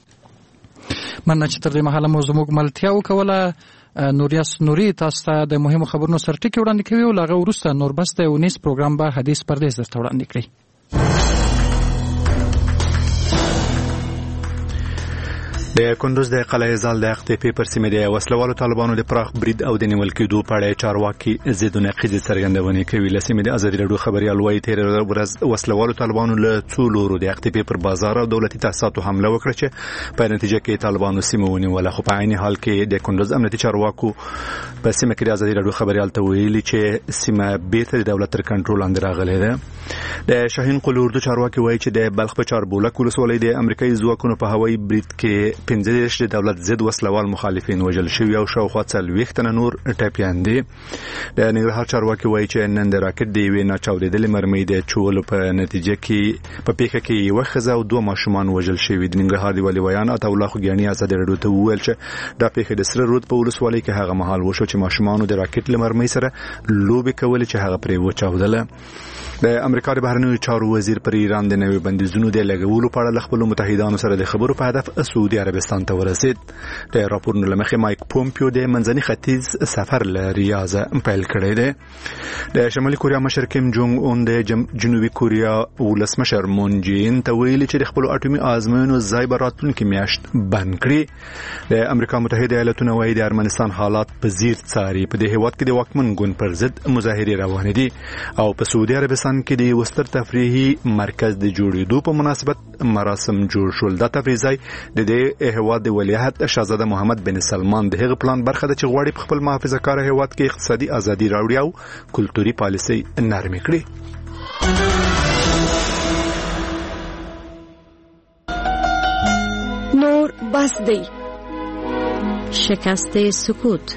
مننه چې تر دې مهاله مو زموږ ملتیا وکوله نوریاس نوري تاسو ته د مهمو خبرونو سرټکی وړاندې کوي او لاغه وروسته نور بس د ونیس پروګرام به حدیث پردیس درته وړاندې کړي د کندوز د قلعه زال د اختیپی پر سیمه د وسلوالو طالبانو د پراخ برید او د نیول کېدو په اړه چارواکي ضد نقیض څرګندونه کوي لسمه د ازادي رادیو خبريال وایي تیر ورځ وسلوالو طالبانو له څولورو د اختیپی پر بازار او دولتي تاسیساتو حمله وکړه چې په نتیجه کې طالبانو سیمه ونیول خو په عین حال کې د کندوز امنیتي چارواکو په سیمه کې د ازادي رادیو خبريال ته ویلي چې سیمه بیرته د دولت تر کنټرول لاندې راغلې ده د شاهین قلوردو چارواکي وایي چې د بلخ په چاربولک ولسوالۍ د امریکایي ځواکونو په هوایي برید کې پنځه دیرش د دولت ضد وسلوال مخالفین وژل شوي او شاوخوا څلوېښت تنه نور ټپیان دي د ننګرهار چارواکي وایي چې نن د راکټ د یوې ناچاودېدلې مرمۍ د چولو په نتیجه کې په پیښه کې یوه ښځه او دوه ماشومان وژل شوي د ننګرهار د والي ویان عطاالله خوږیاڼي ازادي راډیو ته وویل چې دا پیښه د سره رود په ولسوالۍ کې هغه مهال وشو چې ماشومانو د راکټ له مرمۍ سره لوبې کولې چې هغه پرې وچاودله د امریکا د بهرنیو چارو وزیر پر ایران د نوي بندیزونو د لګولو په اړه خپل متحدانو سره د خبرو په هدف سعودي عربستان ته ورسید د راپورونو لمخې مایک پومپیو د منځني ختیځ سفر ل ریاض پیل کړی دی د شمالي کوریا مشر کیم جونګ اون د جنوبي کوریا ولسمشر مون جین ته ویلي چې د خپل اټومي آزموینو ځای به راتلونکي میاشت بند کړي د امریکا متحده ایالاتونو وايي د ارمنستان حالات په زیر څاري په دې هیواد کې د واکمن ګوند پر ضد مظاهرې روانې دي او په سعودي عربستان کې د وستر تفریحي مرکز د جوړېدو په مناسبت مراسم جوړ شول د تفریح ځای د دې هیواد د ولیعهد شاهزاده محمد بن سلمان د هغه پلان برخه ده چې غواړي په خپل محافظه کار هیواد کې اقتصادي ازادي راوړي او کلتوري پالیسي نرمي کړي نور بس دی شکست سکوت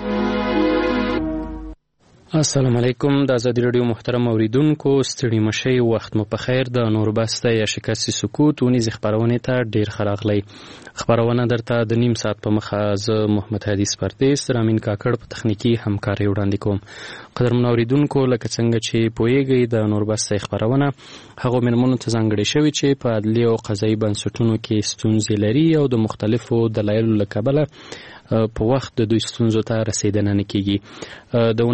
السلام علیکم د ازادي رادیو محترم اوریدونکو ستړي مشي وخت مو په خیر د نوربسته یا شکست سکوت ونی خبرونه ته ډیر خراغلی خبرونه درته د نیم ساعت په مخه ز محمد حدیث پردیس رامین کاکړ په تخنیکی همکاري وړاندې کوم قدرمن اوریدونکو لکه څنګه چې پویږي د نوربسته خبرونه هغه منمنو ته ځانګړي شوی چې په عدلي او قضایي بنسټونو کې ستونزې لري او د مختلفو دلایلو لکبله په وخت د دوی ستونزو ته رسیدنه نه کیږي د اونۍ په جریان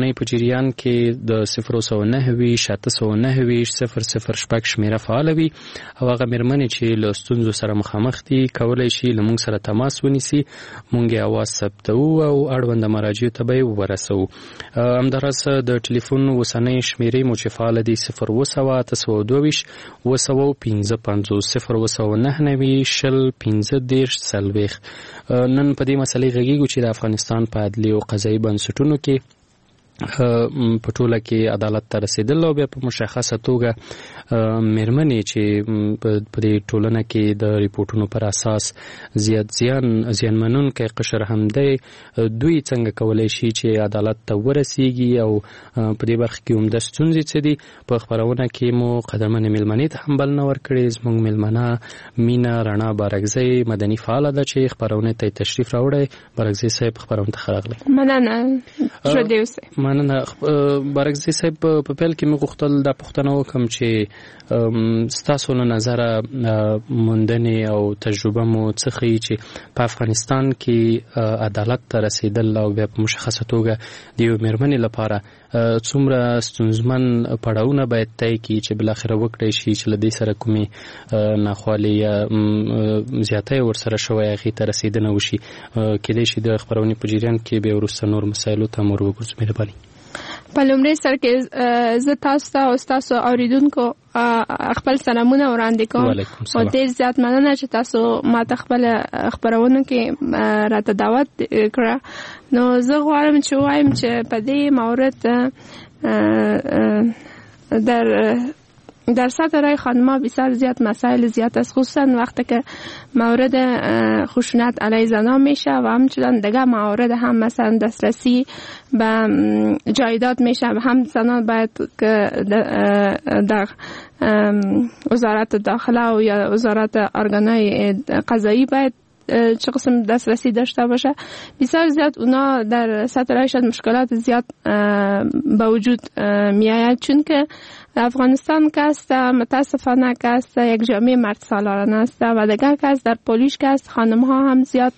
جریان کې د صفر سو نه ویش اته سو نه ویش صفر صفر شپږ شمیره فعال وي او هغه مېرمنې چې له ستونزو سره مخامخ دي کولای شي له موږ سره تماس ونیسي، موږ یې اواز ثبتو او اړوند مراجعو ته به یې ورسوو. همداراز د ټلیفون اوسنۍ شمیرې مو چې فعاله دي صفر اووه سوه اته سوه دوه ویشت اووه سوه پنځه پنځوس صفر اووه سوه نهه نوي شل پنځه دېرش څلوېښت. نن په دې مسلې غږیږو چې د افغانستان په عدلي او قضایي بنسټونو کې په ټوله کې عدالت ته رسیدل او بیا په مشخصه توګه مېرمنې چې په دې ټولنه کې د ریپورتونو پر اساس زیات زیان زیانمنونکی قشر هم دی، دوی څنګه کولی شي چې عدالت ته ورسیږي او په دې برخه کې عمده ستونزې څه دي. په خپرونه کې مو قدرمنې مېلمنې ته هم بلنه ورکړې. زموږ مېلمنه مینا رڼا بارکزی مدني فعاله ده چې خپرونې ته تشریف راوړی. بارکزی صاحب خپرونه ته ښه راغلی. مننه. ژوندی اوسئ. مننه. بارکزی صاحب په پیل کې مې غوښتل دا پوښتنه وکړم چې ستاسو له نظره موندنې او تجربه مو څه ښیي چې په افغانستان کې عدالت ته رسیدل او بیا په مشخصه توګه د یو مېرمنې لپاره څومره ستونزمن پړاوونه باید طی کړي چې بالاخره وکړی شي چې له دې سره کومې ناخوالې یا زیاتی ورسره شوی هغې ته رسیدنه وشي. کیدای شي د خپرونې په جریان کې بیا وروسته نور مسایلو ته مور وګرځو. مهرباني. په لومړي سر کې زه تاسو ته او ستاسو اوریدونکو خپل سلامونه وړاندې کوم او ډېر زیات مننه چې تاسو ما ته خپل خپرونه کې راته دعوت کړه. نو زه غواړم چې وایم چې په دې مورد در در سطح رای خانم‌ها بسیار زیاد مسائل زیاد است، خصوصا وقتی که مورد خشونت علیه زنان میشه و همچنان دیگه موارد هم مثلا دسترسی به جایداد میشه. هم زنان باید که در وزارت داخله و یا وزارت ارگانهای قضایی باید چه قسم دسترسی داشته باشه. بسیار زیاد اونا در سطح رایشان مشکلات زیاد به وجود میآید، چون که افغانستان که است متاسفانه که است یک جامعه مرد سالارانه است و دیگر که است در پولیش که است خانم ها هم زیاد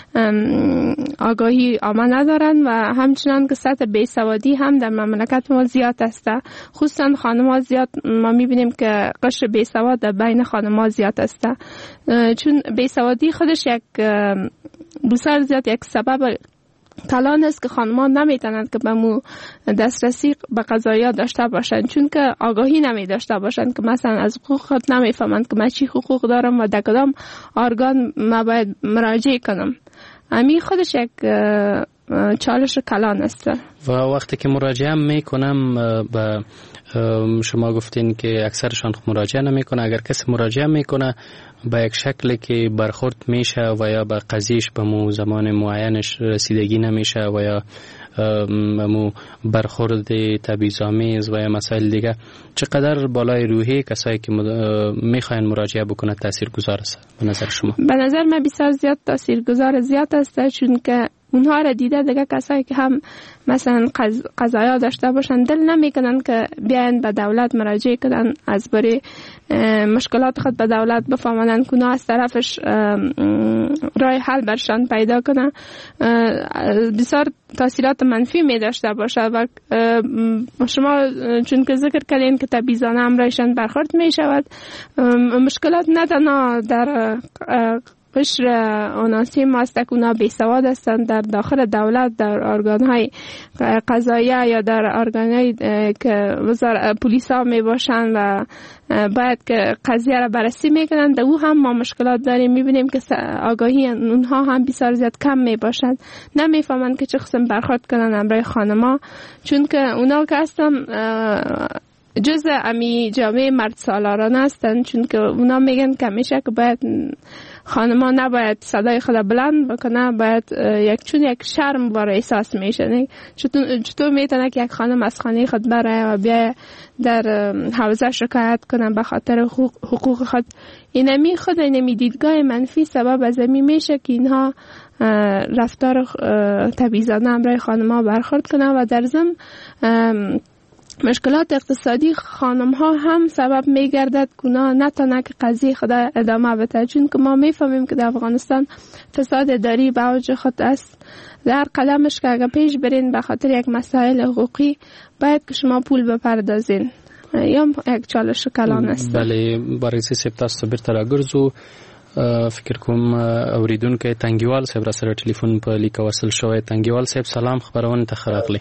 آگاهی عامه ندارن و همچنان که سطح بیسوادی هم در مملکت ما زیاد است، خصوصا خانم ها زیاد ما میبینیم که قشر بیسواد در بین خانم ها زیاد است، چون بیسوادی خودش یک بسیار زیاد یک سبب کلان است که خانم‌ها نمیتونند که به مو دسترسی به قضایا داشته باشند، چون که آگاهی نمی داشته باشند که مثلا از حقوق خود نمیفهمند که من چی حقوق دارم و در کدام ارگان ما باید مراجعه کنم. امی خودش یک چالش کلان است. و وقتی که مراجعه میکنم به شما گفتین که اکثرشان مراجعه نمیکنه، اگر کسی مراجعه میکنه با یک شکلی که برخورد میشه و یا به قضیهش به مو زمان معینش رسیدگی نمیشه و یا مو برخورد تبعیض‌آمیز و یا مسائل دیگه، چقدر بالای روحی کسایی که میخواین مراجعه بکنه تاثیرگذار است به نظر شما؟ به نظر من بسیار زیاد تاثیرگذار زیاد است، چون که اونها را دیده دیگه کسایی که هم مثلا قضایا داشته باشن دل نمیکنن که بیاین به دولت مراجعه کنن از بری مشکلات خود به دولت بفهمن که اونا از طرفش راه حل برشان پیدا کنن. بسیار تاثیرات منفی می داشته باشه و شما چون که ذکر کردین که تبعیضانه هم رایشان برخورد می شود، مشکلات نه تنها در قشر اوناسی ما است که اونا بیسواد هستند، در داخل دولت در ارگانهای قضاییه یا در ارگانهای که وزارت پلیس ها می باشند و باید که قضیه را بررسی میکنند، او هم ما مشکلات داریم. میبینیم که آگاهی اونها هم بسیار زیاد کم می باشند، نمیفهمند که چه قسم برخورد کنند امرای خانما، چون که اونا که هستن جزء امی جامعه مرد سالارانه هستند، چون که اونا میگن که همیشه که باید خانما نباید صدای خود بلند بکنه، باید یک چون یک شرم برای احساس میشه. چطور چطور میتونه که یک خانم از خانه خود بره و بیا در حوزه شکایت کنه به خاطر حقوق, حقوق خود؟ اینمی خود اینمی دیدگاه منفی سبب از این میشه که اینها رفتار تبعیضانه امرای خانما برخورد کنه و در ضمن مشکلات اقتصادی خانم ها هم سبب می گردد که اونا نتانه که قضیه خود ادامه بده، چون که ما می فهمیم که در افغانستان فساد اداری به اوج خود است. در قدمش که اگر پیش برین به خاطر یک مسائل حقوقی باید که شما پول بپردازین، یا یک چالش کلان است. بله بارگزی صاحب تاسو بیرته راګرځو. فکر کوم اوریدونکو تنګیوال صاحب را سره ټلیفون په لیکه وصل شوی. تنګیوال صاحب سلام، خبرونه ته راغلی.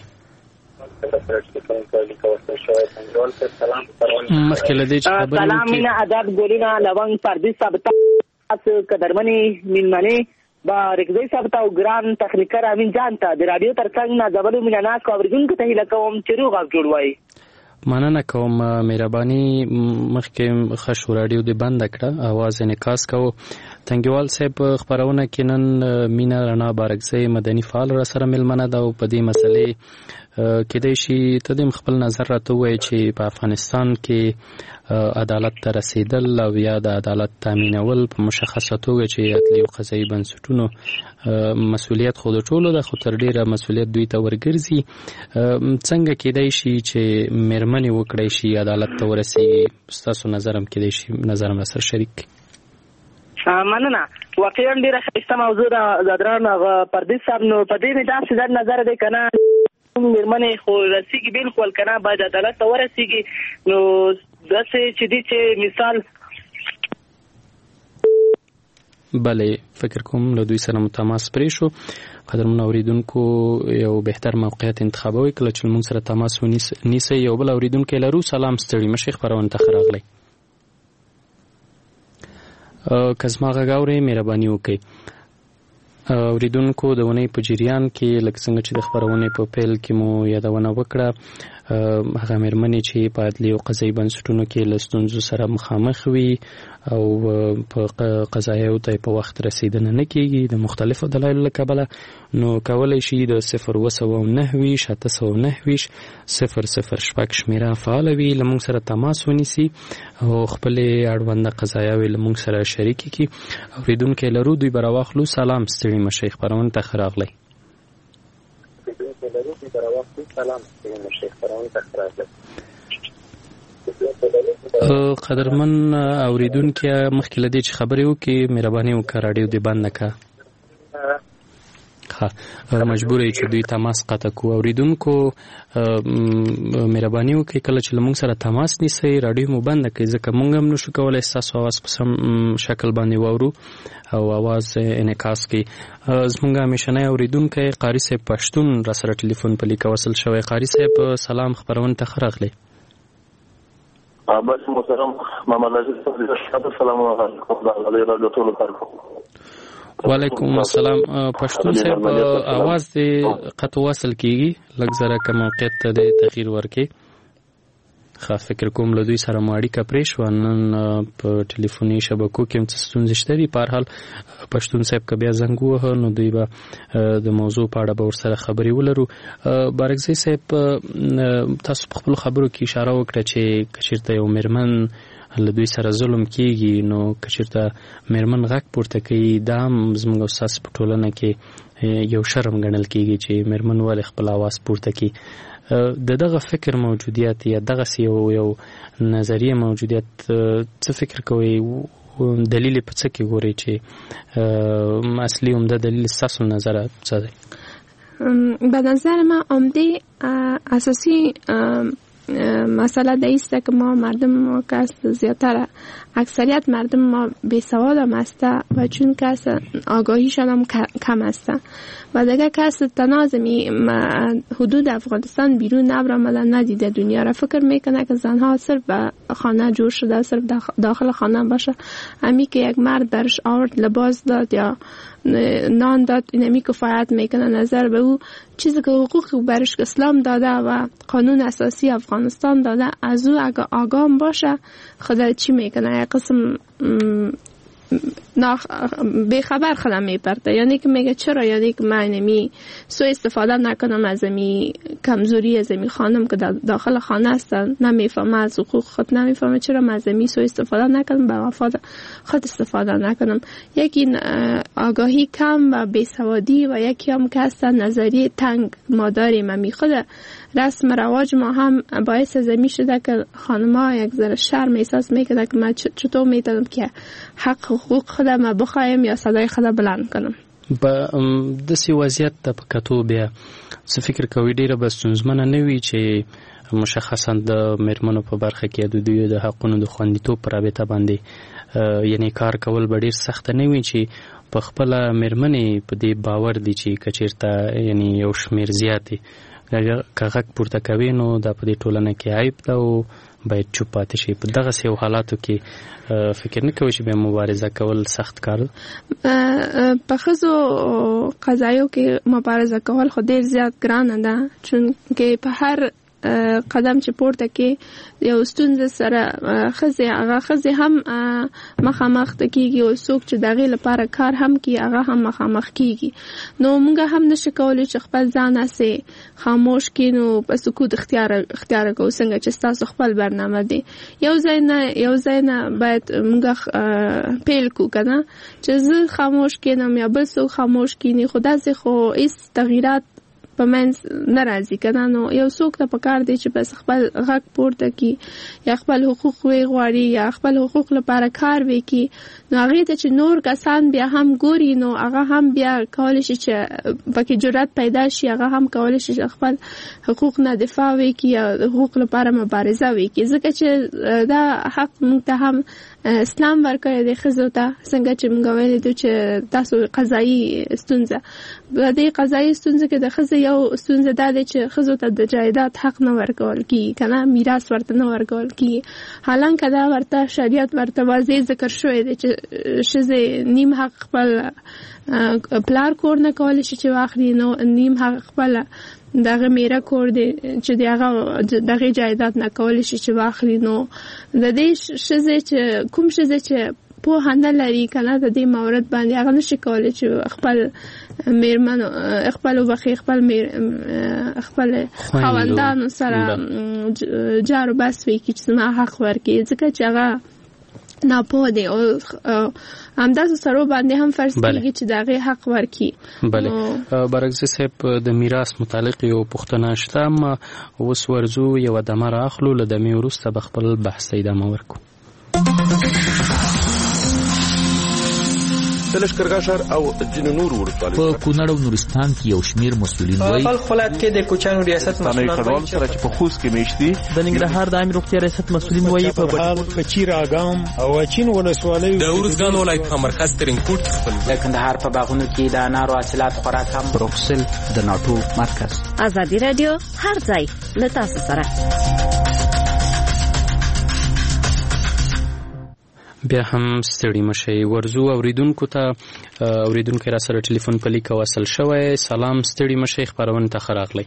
مخکې لدی چې خبرې سلام مینا ادب ګولونه لونګ پردیس صاحب تاسو قدرمنی مینمنه با رکزی صاحب ته ګران تخنیکر امین جان ته د رادیو ترڅنګ نه زبر مینا ناس اوریدونکو ته هیله کوم چې روغ جوړوي. مننه کوم مهرباني. مخکې خشو رادیو دی بند کړه، आवाज انعکاس کوو. تنګیوال صاحب خبرونه کې نن مینا رڼا بارګزی مدني فعال را سره ملمنه ده او په دې مسلې کېدای شي ته د خپل نظر راته وایي چې په افغانستان کې عدالت ته رسیدل او یا د عدالت تامینول په مشخصه توګه چې عدلي او قضایي بنسټونو مسؤلیت خو د ټولو ده، خو تر ډیره مسؤلیت دوی ته ورګرځي. څنګه کېدای شي چې مېرمنې وکړی شي عدالت ته ورسیږي؟ ستاسو نظرم کېدای شي نظرم را سره شریک. مننه. واقعا ډیره ښایسته موضوع ده زدران پردیس صاحب. نو په دې مې داسې ځان نظر دی که نه مېرمنې خو رسیږي بالکل که نه باید عدالت ته ورسیږي. نو داسې چې دي چې مثال بله فکر کوم له دوی سره مو تماس پرې شو. قدرمن اوریدونکو یو بهتر موقعیت انتخابوي کله چې موږ سره تماس ونیسئ. یو بل اوریدونکی لرو. سلام ستړي مشي، خبرونه ته ښه راغلی. که زما غږ اورئ مهرباني وکړئ. اوریدونکو د اونۍ په جریان کې لکه څنګه چې د خبرونې په پیل کې مو یادونه وکړه، هغه مېرمنې چې په عدلي او قضایي بنسټونو کې له ستونزو سره مخامخ وي او په قضایاو ته په وخت رسیدنه نه کېږي د مختلفو دلایلو له کبله، نو کولی شي د صفر اوه سوه نهه ویشت اته سوه نهه ویشت صفر صفر شپږ شمېره فعاله وي، له موږ سره تماس ونیسي او خپلې اړونده قضایاوې له موږ سره شریکې کړي. اورېدونکی لرو، دوی به راواخلو. سلام ستړي مشئ، خپرونې ته ښه راغلی. قدرمن اوریدونکو مخکې له دې چې خبرې وکړي مهرباني وکړه راډیو دې بند نه کړه. ښه مجبور یې چې دوی تماس قطع کړو. اوریدونکو مهرباني وکړئ کله چې له موږ سره تماس نیسئ راډیو مو بنده کړئ، ځکه موږ هم نشو کولی ستاسو اواز په سم شکل باندې واورو او اواز انعکاس کړي. زموږ همیشنی اوریدونکی قاري صاحب پښتون را سره ټلیفون په لیکه وصل شوی. قاري صاحب سلام، خبرونه ته ښه راغلی. بس محترم محمد عزیز صاحب سلام علیکم رادیو ټولو کارکو. وعلیکم السلام. پښتون صاحب आवाज دې قطع وصل کیږي، لږ زره که موقعیت ته د تغییر ورکړي. ښه فکر کوم له دوی سره مو اړیکه پرې شوه. نن په ټلیفوني شبکو کې هم څه ستونزې شته دي. په هر حال پښتون صاحب که بیا زنګ ووهه نو دوی به د موضوع په اړه به ورسره خبرې ولرو. بارګزی صاحب تاسو په خپلو خبرو کې اشاره وکړه چې که چېرته یو مېرمن له دوی سره ظلم کېږي نو که چېرته مېرمن غږ پورته کوي دا هم زموږ او ستاسو په ټولنه کې یو شرم ګڼل کېږي چې مېرمن ولې خپل اواز پورته کړي. د دغه فکر موجودیت یا دغسې یو یو نظریه موجودیت څه فکر کوئ؟ دلیل په څه کې ګورئ چې اصلي عمده دلیل ستاسو نظره څه دی؟ به نظر من عمده اساسی مسئله دیسته که ما مردم ما کس زیادتر اکثریت مردم ما بیسواد هم هسته و چون کس آگاهیشان هم کم هسته و دیگه کس تنازمی حدود افغانستان بیرون نبرامده ندیده دنیا را فکر میکنه که زنها صرف به خانه جور شده، صرف داخل خانه باشه. امی که یک مرد برش آورد لباس داد یا نان داد اینمی کفایت میکنه نظر به او چیزی که حقوق برش اسلام داده و قانون اساسی افغانستان داده از او اگه آگام باشه خدا چی میکنه یک قسم ناخ... بخبر خودم میپرده، یعنی که میگه چرا، یعنی که من نمی سو استفاده نکنم از می کمزوری از می خانم که داخل خانه هستن نمیفهمه از حقوق خود، نمیفهمه چرا من از می سو استفاده نکنم به وفاد خود استفاده نکنم. یکی آگاهی کم و بیسوادی و یکی هم که هستن نظریه تنگ ما داریم. می خود رسم رواج ما هم باعث از می شده که خانم‌ها یک ذره شرم احساس میکنه که من چطور میتونم که حق حقوق خودم بخوایم یا صدای خودم بلند کنم. په داسې وضعیت ته په کتو بیا څه فکر کوي ډیره به ستونزمنه نه وي چې مشخصا د میرمنو په برخه کې د دوی د حقونو د خوندیتوب په رابطه باندې یعنی کار کول به ډیر سخت نه وي چې په خپل میرمنې په دې باور دي چې کچیرته یعنی یو شمیر زیاتې کاغک پورته کوي نو دا په دې ټولنه کې عیب ده او باید چوپ پاتې شي. په دغه سیو حالاتو کې فکر نه کوي چې به مبارزه کول سخت کار په خزو قضایو کې مبارزه کول خو ډیر زیات ګرانه ده چون کې په هر قدم چې پورته کې یو ستونزه سره خزه هغه خزه هم مخامخ کیږي او څوک چې دغه لپاره کار هم کوي هغه هم مخامخ کیږي. نو موږ هم نشو کولای چې خپل ځان اسه خاموش کینو په سکوت اختیار اختیار کو څنګه چې تاسو خپل برنامه دی یو ځای نه یو ځای نه باید موږ پیل کو کنه چې زه خاموش کینم یا بل څوک خاموش کینی خدا سي خو هیڅ تغیرات په منځ ناراضي کنه. نو یو څوک ته پکار دی چې بس خپل حق پورته کی یا خپل حقوق وی غواړي یا خپل حقوق لپاره کار وکي نو هغه ته چې نور کسان بیا هم ګوري نو هغه هم بیا کولای شي چې پکې جرأت پیدا شي هغه هم کولای شي چې خپل حقوق نه دفاع وکي یا حقوق لپاره مبارزه وکي ځکه چې دا حق موږ ته هم اسلام ورکړی دی ښځو ته څنګه چې موږ ویلي دو چې تاسو قضایي ستونزه د دې قضایي ستونزه کې د ښځې یو ستونزه دا دی چې ښځو ته د جایداد حق نه ورکول کیږي کنه میراث ورته نه ورکول کیږي حالانکه دا ورته شریعت ورته واضح ذکر شوی دی چې ښځې نیم حق خپل پلار کور نه کولی شي چې واخلي نو نیم حق خپل دغه میرا کور دی چې دغه دغه جایداد نه کولی شي چې واخلي نو د دې ښځې چې کوم ښځې چې په نه لري کنه د دې مورد باندې هغه نشي کولای چې خپل میرمن خپل وبخي خپل میر خپل خواندان سره جارو بس وی کی چې ما حق ورکړي ځکه چې هغه ناپوه دی او همداسې سره باندې هم فرض کیږي چې دغه حق ورکړي. بله برعکس صاحب د میراث متعلق یو پوښتنه شته ما اوس ورځو یو دمه راخلو له دمې وروسته به خپل بحث ادامه ورکو. د لشکرګاه او ځینو نور ولسوالۍ په کونړ او نورستان کې یو شمیر مسؤلین وایي په خپلات کې د کوچانو ریاست مسؤلین وایي چې په خوست کې میشتي د ننګرهار د عامه روغتیا ریاست مسؤلین وایي په بهار کچیر اګام او چین ولسوالۍ د ورزګان ولایت په مرکز ترینکوټ خپل د کندهار په باغونو کې د انارو حاصلات خوراک هم بروکسل د ناټو مرکز. ازادي رادیو هر ځای له تاسو سره. بیا هم ستړي مشي ورزو اوریدونکو ته اوریدونکو را سره ټلیفون په لیک وصل شوی. سلام ستړي مشي خبرونه ته خراغلی.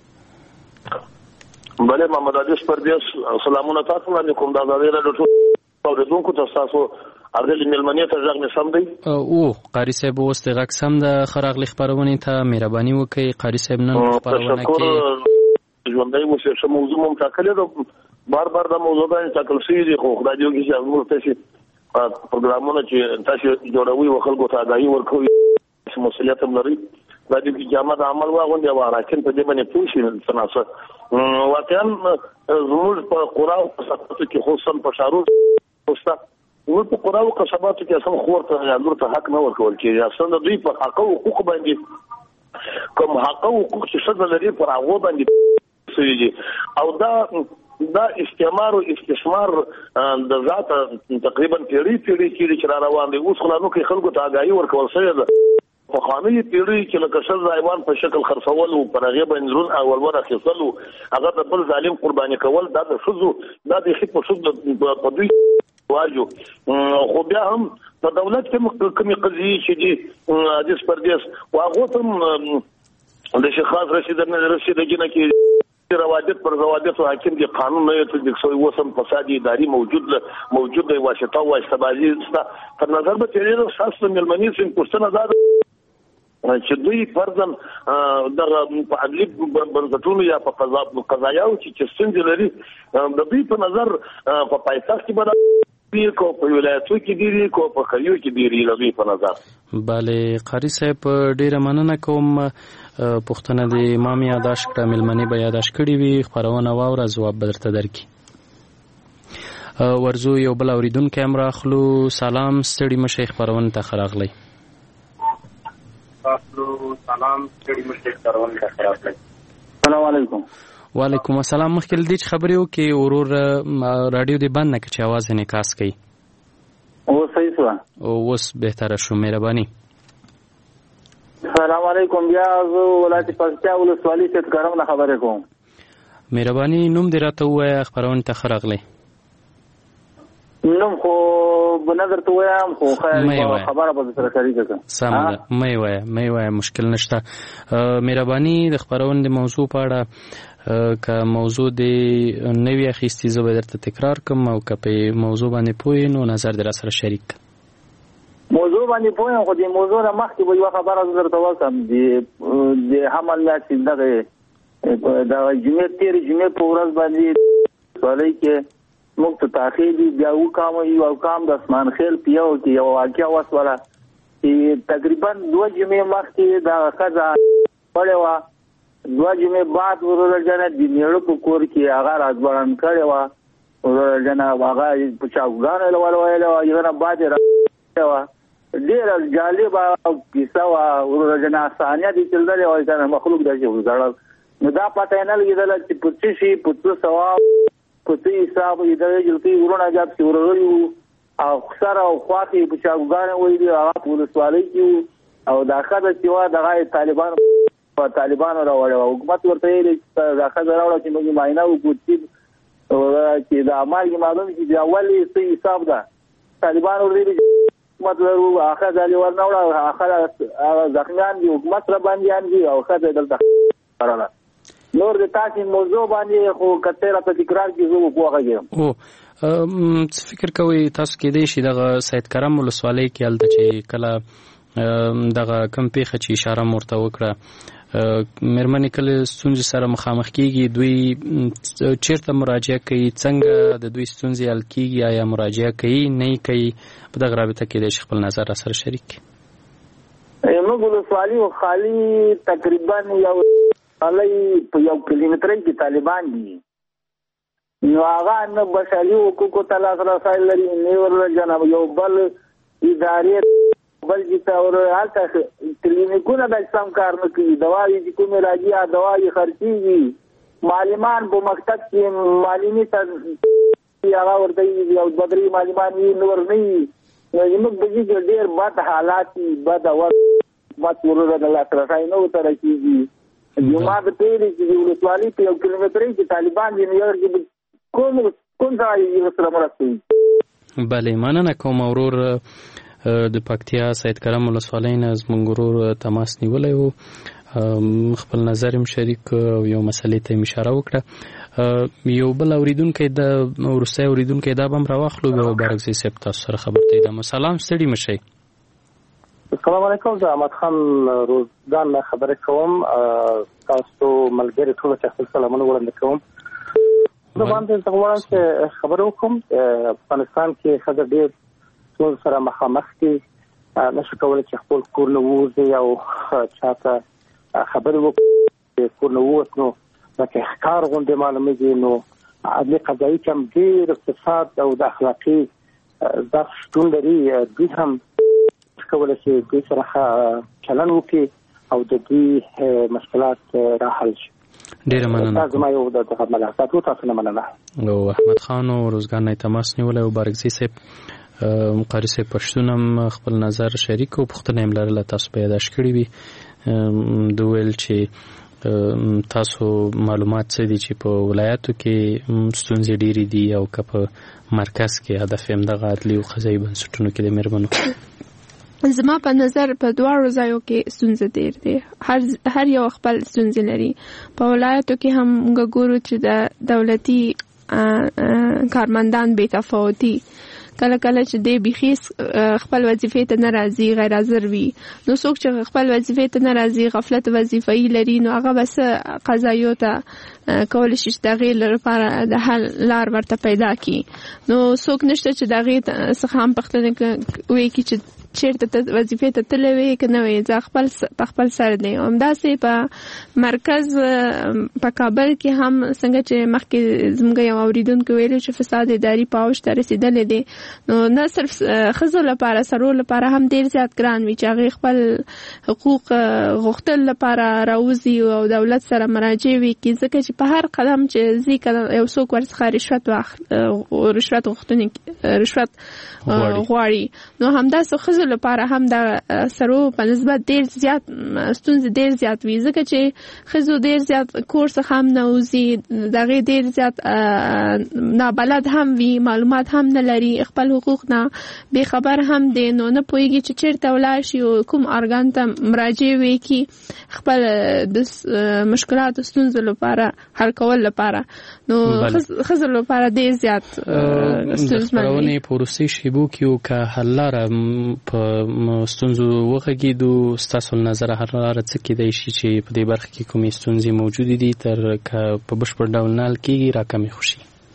بله محمد عادل پردیس سلامونه تاسو باندې کوم دا غوړي له ټول اوریدونکو ته تاسو ارګل ملمنې ته ځګ سم دی او قاری صاحب اوس د غږ سم د خراغلی خبرونه ته مهرباني وکړئ. قاری صاحب نن خبرونه کې ژوندۍ مو څه موضوع مم تاکل ده بار بار دا موضوع باندې تاکل شي دي خو خدای دې وکړي چې موږ ته پروګرامونه چې تاسو جوړوي او خلکو ته آگاهي ورکوي مسؤلیت هم لري دا د جامد عمل واغوندي او راکن په دې باندې پوښي تناسب واقعا زموږ په قراو قصباتو کې خصوصا په شارو وستا نو په قراو قصباتو کې اصلا خورته یا لور ته حق نه ورکول کېږي اصلا دوی په حق او حقوق باندې کوم حق او حقوق چې څه لري پر هغه باندې سويږي او دا دا استعمار او استثمار د ذات تقریبا پیړی پیړی کې چې روان دي اوس خلانو کې خلکو ته آگاهي ورکول شوی ده په خاني پیړی کې لکه شل ځایوان په شکل خرڅول او پر هغه باندې رون او ولور اخیستل هغه د بل ظالم قرباني کول دا د شذو دا د خپل شذ په دوی واجو خو بیا هم په دولت کې کومې قضیې چې دي د سپردیس واغه ته د شیخ رشید رشید جنہ کې روادت پر روادت حاکم دی قانون نه ته د څو وسم فساد اداري موجود موجود دی واسطه او استبازي په نظر به تیرې شخص ملمنی سم پښتنه زاد چې دوی فرضاً د عدلي بنسټونو یا په قضا قضایاو چې څنګه لري د دوی په نظر په پایتخت کې ډیر کو په ولایتو کې ډیر کو په خلیو کې ډیر لوي په نظر. بله قاری صاحب ډیره مننه کوم. پښتنه د امام یاداش کړه ملمنې به یاداش کړي وي خبرونه واوره جواب بدرته درکې. ورزو یو بل اوریدونکو امر اخلو. سلام ستړي مشه خبرونه ته خراغلی. سلام ستړي مشه خبرونه ته خراغلی. السلام علیکم. وعلیکم السلام. مخکې د دې خبرې وکي ورور رادیو دې بند نه کړي आवाज نه کاس کوي. او صحیح شو. او اوس بهتره شو. مهرباني. السلام علیکم. بیا زه ولایت پکتیا ولسوالۍ څخه کارم نه خبرې کوم. مهرباني نوم دې راته ووایه خبرونه ته خراغلی. نوم خو بنظر ته وایم خو خبره به سره شریکه کوم. سم ده مې وایه مې وایه مشکل نشته. مهرباني د خبرونه د موضوع په اړه که موضوع د نوی اخیستی زه به درته تکرار کوم او که په موضوع باندې پوه نو نظر در سره شریک کړه. موضوع باندې پوه یم خو د موضوع نه مخکې به یوه خبره زه درته وکړم. د حمل میاشتې دغه د جمعې تېرې جمعې په ورځ باندې ولایت کې موږ ته تاخیر دي بیا وکام یو کام د اسمان خیل پیو کې یو واقعه وسوله چې تقریبا دوه جمعې مخکې دا ښځه پړې وه. دوه جمعې بعد ورور جانه د میړه په کور کې هغه رازبړن کړې وه. ورور جانه هغه په چاوګانو یې ولویلې وه هغه نه بعد یې راوړې وه. ډېره جالبه کیسه وه. ورور جانه ثانیه دې چلدلې وه که نه مخلوق داسې وزړل نو دا پته یې نه لګېدله چې په څه شي په څه ثواب په څه حساب یې دغه جلکۍ ورونه جاب چې ورغلي وو او سر او خوا کې په چاوګانې ویلي هغه په ولسوالۍ کې وو او دا ښځه چې وه دغه طالبانو طالبانو راوړې وه. حکومت ورته ویلې چې دا ښځه راوړه چې موږ معاینه وکړو چې دا مالګې معلوم شي چې ولې څه حساب ده. طالبان ورته ویلي چې حکومت لرو هغه ښځه لې ور نه وړه هغه زخمیان دي حکومت را بندیان دي او ښځه یې دلته کړله. نور د تاسې موضوع باندې خو کته راته تکرار کې زه وپوهېږم. او څه فکر کوئ تاسو کېدای شي دغه سید کرم ولسوالۍ کې هلته چې کله دغه کم پیښه چې اشاره مو ورته وکړه مېرمنې کله ستونزې سره مخامخ کېږي دوی چېرته مراجعه کوي څنګه د دوی ستونزې حل کېږي آیا مراجعه کوي نه یې کوي په دغه رابطه کېدای شي خپل نظر را سره شریک کړي. موږ ولسوالي خالي تقریبا یو خالي په یو کیلومتر کې طالبان دي نو هغه نه بشري حقوقو ته لاسرسی لري نه ورجنه یو بل ادارې بل چې اور حالته کلینیکونه د سم کار نه کوي. دوايي چې کومه راځي دوايي خرڅيږي. معلمان په مکتب کې معلمي ته هغه ورته یو بدري معلمان یې نور نه وي. موږ به چې ډېر بد حالات بد اور مات ورور د لاسرسی نه وتر کیږي. یو ما به تیرې چې ولسوالۍ په یو کیلومتر کې طالبان دي نو کوم کوم ځای یې سره مرسته. بله مننه کوم ورور د پکتیا سید کرم ولسوالۍ نه زموږ ورور تماس نیولی و خپل نظر هم شریک او یو مسلې ته اشاره وکړه. یو بل اوریدونکی د وروستی اوریدونکی دا به هم راواخلو بیا به بارکزی صاحب تاسو سره خبرته ایدم. سلام ستړي مشئ. السلام علیکم. زه احمد خان روزګان نه خبرې کوم. تاسو ملګري ټولو ته خپل سلامونه وړاندې کوم. زه باندې زه غواړم چې خبرې وکړم. افغانستان کې ښځه ډېر ټول سره مخامخ دي نشي کولی چې خپل کور نه ووځي او چاته خبرې وکړي کور نه ووت نو لکه ښکار غوندې معلومېږي. نو عدلي قضایي کې هم ډېر اقتصاد او د اخلاقي ضعف شتون لري. دوی هم کولی چې دوی سره چلن وکړي او د دوی مشکلات را حل شي. ډېره مننه. زما یو د ملاقاتو تاسو نه مننه. او احمد خان او روزګان نه تماس نیولی او بارکزي صاحب مقاري صاحب پښتون هم خپل نظر شریک او پوښتنه هم لرله تاسو به یاداش کړي وي. د ویل چې تاسو معلومات څه دي چې په ولایاتو کې ستونزې ډېرې دي او که په مرکز کې هدف هم دغه عدلي او قضایي بنسټونو کې د مېرمنو. زما په نظر په دواړو ځایو کې ستونزې ډېر دي. هر هر یو خپل ستونزې لري. په ولایاتو کې هم موږ ګورو چې د دولتي کارمندان بې تفاوتي کله کله چې دی بيخي خپل وظیفې ته ناراضي غیر حاضر وي نو څوک چې خپل وظیفې ته ناراضي غفلت وظیفي لري نو هغه بس قضایو ته کول شي چې دغه لپاره د حل لار ورته پیدا کی نو څوک نشته چې دغه څخه هم پختنه وي کی چې چیرته وظیفې ته تلوي کنه وي ځ خپل په خپل سر دی همداسې په مرکز په کابل کې هم څنګه چې مخکې زموږ یو اوریدونکو ویل چې فساد اداري پاوش ته رسیدلې دي نو نه صرف خزو لپاره سرور لپاره هم ډیر زیات ګران وي چې هغه خپل حقوق غوښتل لپاره راوځي او دولت سره مراجعه وي کی ځکه چې په هر قدم چې زی کله یو څوک ورڅخه رشوت واخ رشوت غوښتنه رشوت غواړي نو همداسې خزو لپاره هم د سرو په نسبت ډیر زیات ستونزې ډیر زیات وي ځکه چې خزو ډیر زیات کورس هم نه وزي دغه ډیر زیات نابلد هم وي معلومات هم نه لري خپل حقوق نه به خبر هم دي نو نه پوهیږي چې چیرته ولاړ شي او کوم ارګان ته مراجعه وکړي خپل د مشکلات ستونزو لپاره حل کول لپاره نو خزو لپاره ډیر زیات ستونزمن دي پروسې شیبو کې که حل لاره په ستونزو وغږیدو ستاسو نظر هر لاره څه کېدای شي چې په دې برخه کې کومې ستونزې موجودې دي تر که په بشپړ ډول نه حل کېږي راکمې خوشي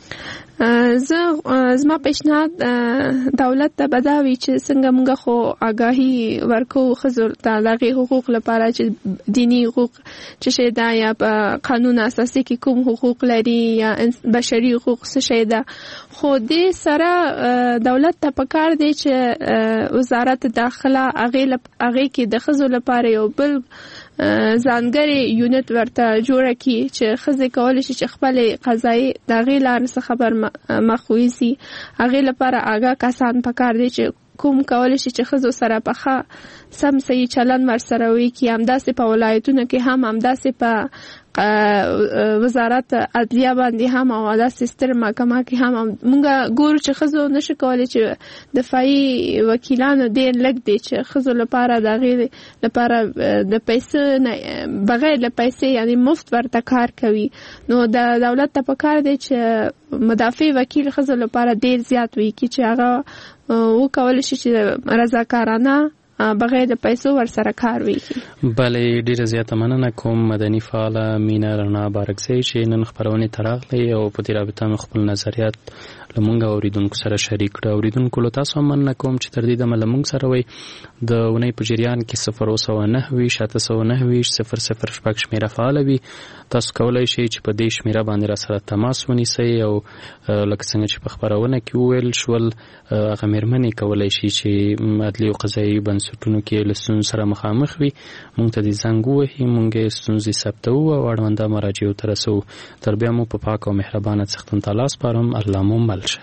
زه زما پیشنهاد دولت ته بداوي چې څنګه موږ خو آگاهي ورکو خزر ته دغه حقوق لپاره چې دینی حقوق چې شي دا یا په قانون اساسي کې کوم حقوق لري یا بشري حقوق څه شي دا خو دې سره دولت ته پکار دی چې وزارت داخله هغه هغه کې د خزو لپاره یو بل ځانګړي یونټ ورته جوړه کی چې خزه کول شي چې خپل قضایي دغه لار څخه خبر مخويسي هغه لپاره آگاه کسان پکار دي چې کوم کول شي چې خزو سره پخه سم صحیح چلن ور سره وي کی همداسې په ولایتونو کې هم همداسې په وزارت عدلیه باندې هم او داسې ستر محکمه کې هم مونږ ګورو چې خزو نشي کولای چې دفاعي وکیلانو ډېر لږ دي چې خزو لپاره دغه لپاره د پیسې نه بغیر له پیسې یعنی مفت ورته کار کوي نو د دولت ته پکار دی چې مدافع وکیل خزو لپاره ډېر زیات وي کی چې هغه وکول شي چې رضاکارانه بغیر د پیسو ور سره کار وکړي. بله ډیره زیاته مننه کوم مدني فعاله مینا رڼا بارکزی چې نن خبرونه تراغلي او په دې رابطه مې خپل نظریات لمونږ اوریدونکو سره شریک کړ. اوریدونکو له تاسو مننه کوم چې تر دې دمه لمونږ سره وي د ونې په جریان کې صفر او سو نه وي شاته سو نه وي صفر صفر شپږ شمیره فعال وي. تاسو کولای شئ چې په دې شمیره باندې را سره تماس ونیسئ او لکه څنګه چې په خبرونه کې ویل شول هغه مېرمنې کولای شي چې عدلي او قضایي بنسټونو کې له ستونزو سره مخامخ وي موږ ته دې زنګ ووهي موږ یې ستونزې ثبتوو او اړونده مراجعو ته رسوو. تر بیا مو په پاک او مهربانه څښتن ته لاس سپارم. الله مو مل شه.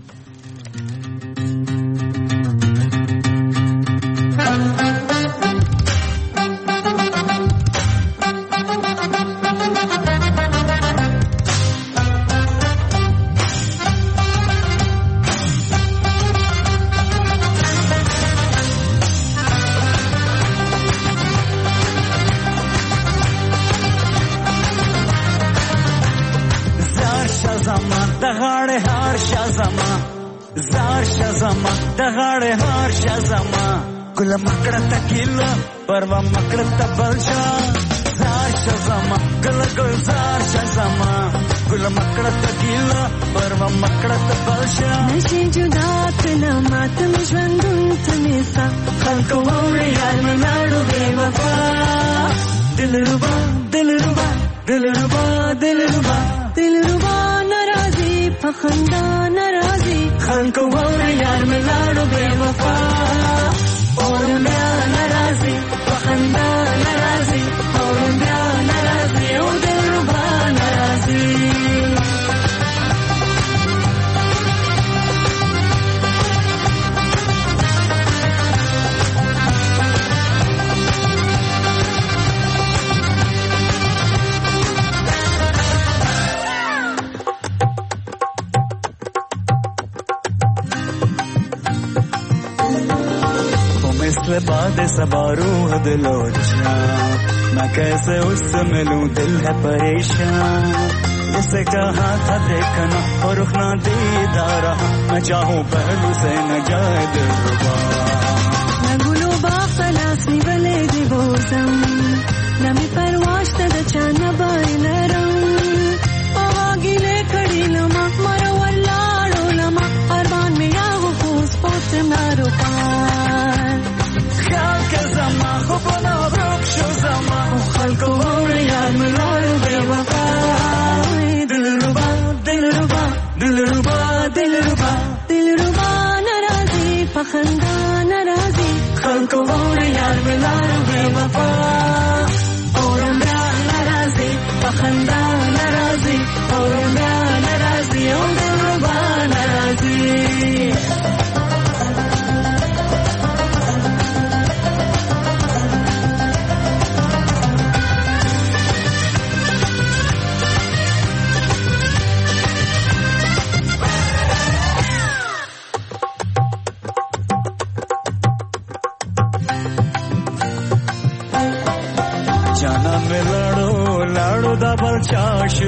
ګل مکړه تکیلا پروا مکړه تبلشا زار شزما ګل ګل زار شزما ګل مکړه تکیلا پروا مکړه تبلشا نشي جدا کنا مات می ژوندون تنسا خلق ووري یار مناړو بے وفا دلربا دلربا دلربا دلربا دلربا ناراضي پخندا ناراضي خلق ووري یار مناړو بے وفا اور بیا ناراضي پخندا ناراضي اور بیا ناراضي او دلربا ناراضي مثل باد سبارو دلوچا मैं कैसे उससे मिलूं दिल है परेशान जिसे कहा था देखना और रुकना दीदार मैं चाहूँ पहलू से न जाए दिलरुबा न गुलो बाखलास निवले दिवोसम नमी परवाश तद चाना बाइनरम आवागिले कड़ी लमा मरो वल्लाड़ो लमा अरबान में यागो फूस पोत मारो पार ख्याल के जमा खुबना वृक्षो जमा खलको और यार मिलार बेवफा दिलरुबा दिलरुबा दिलरुबा दिलरुबा दिलरुबा नाराजी पखंदा नाराजी खलको और यार मिलार बेवफा और अमरा नाराजी पखंदा नाराजी और अमरा नाराजी और दिलरुबा नाराजी double चाशू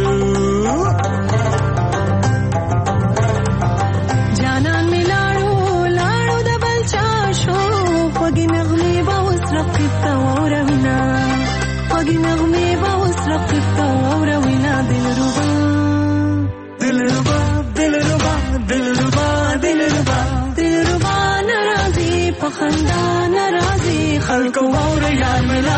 जाना मिलाड़ो लाड़ो डबल चाशो पगी नगमे बाउस रखता और विना पगी नगमे बाउस रखता और विना दिलरुबा दिलरुबा दिलरुबा दिलरुबा दिलरुबा दिलरुबा नाराजी पखंदा नाराजी खलको और यार मिला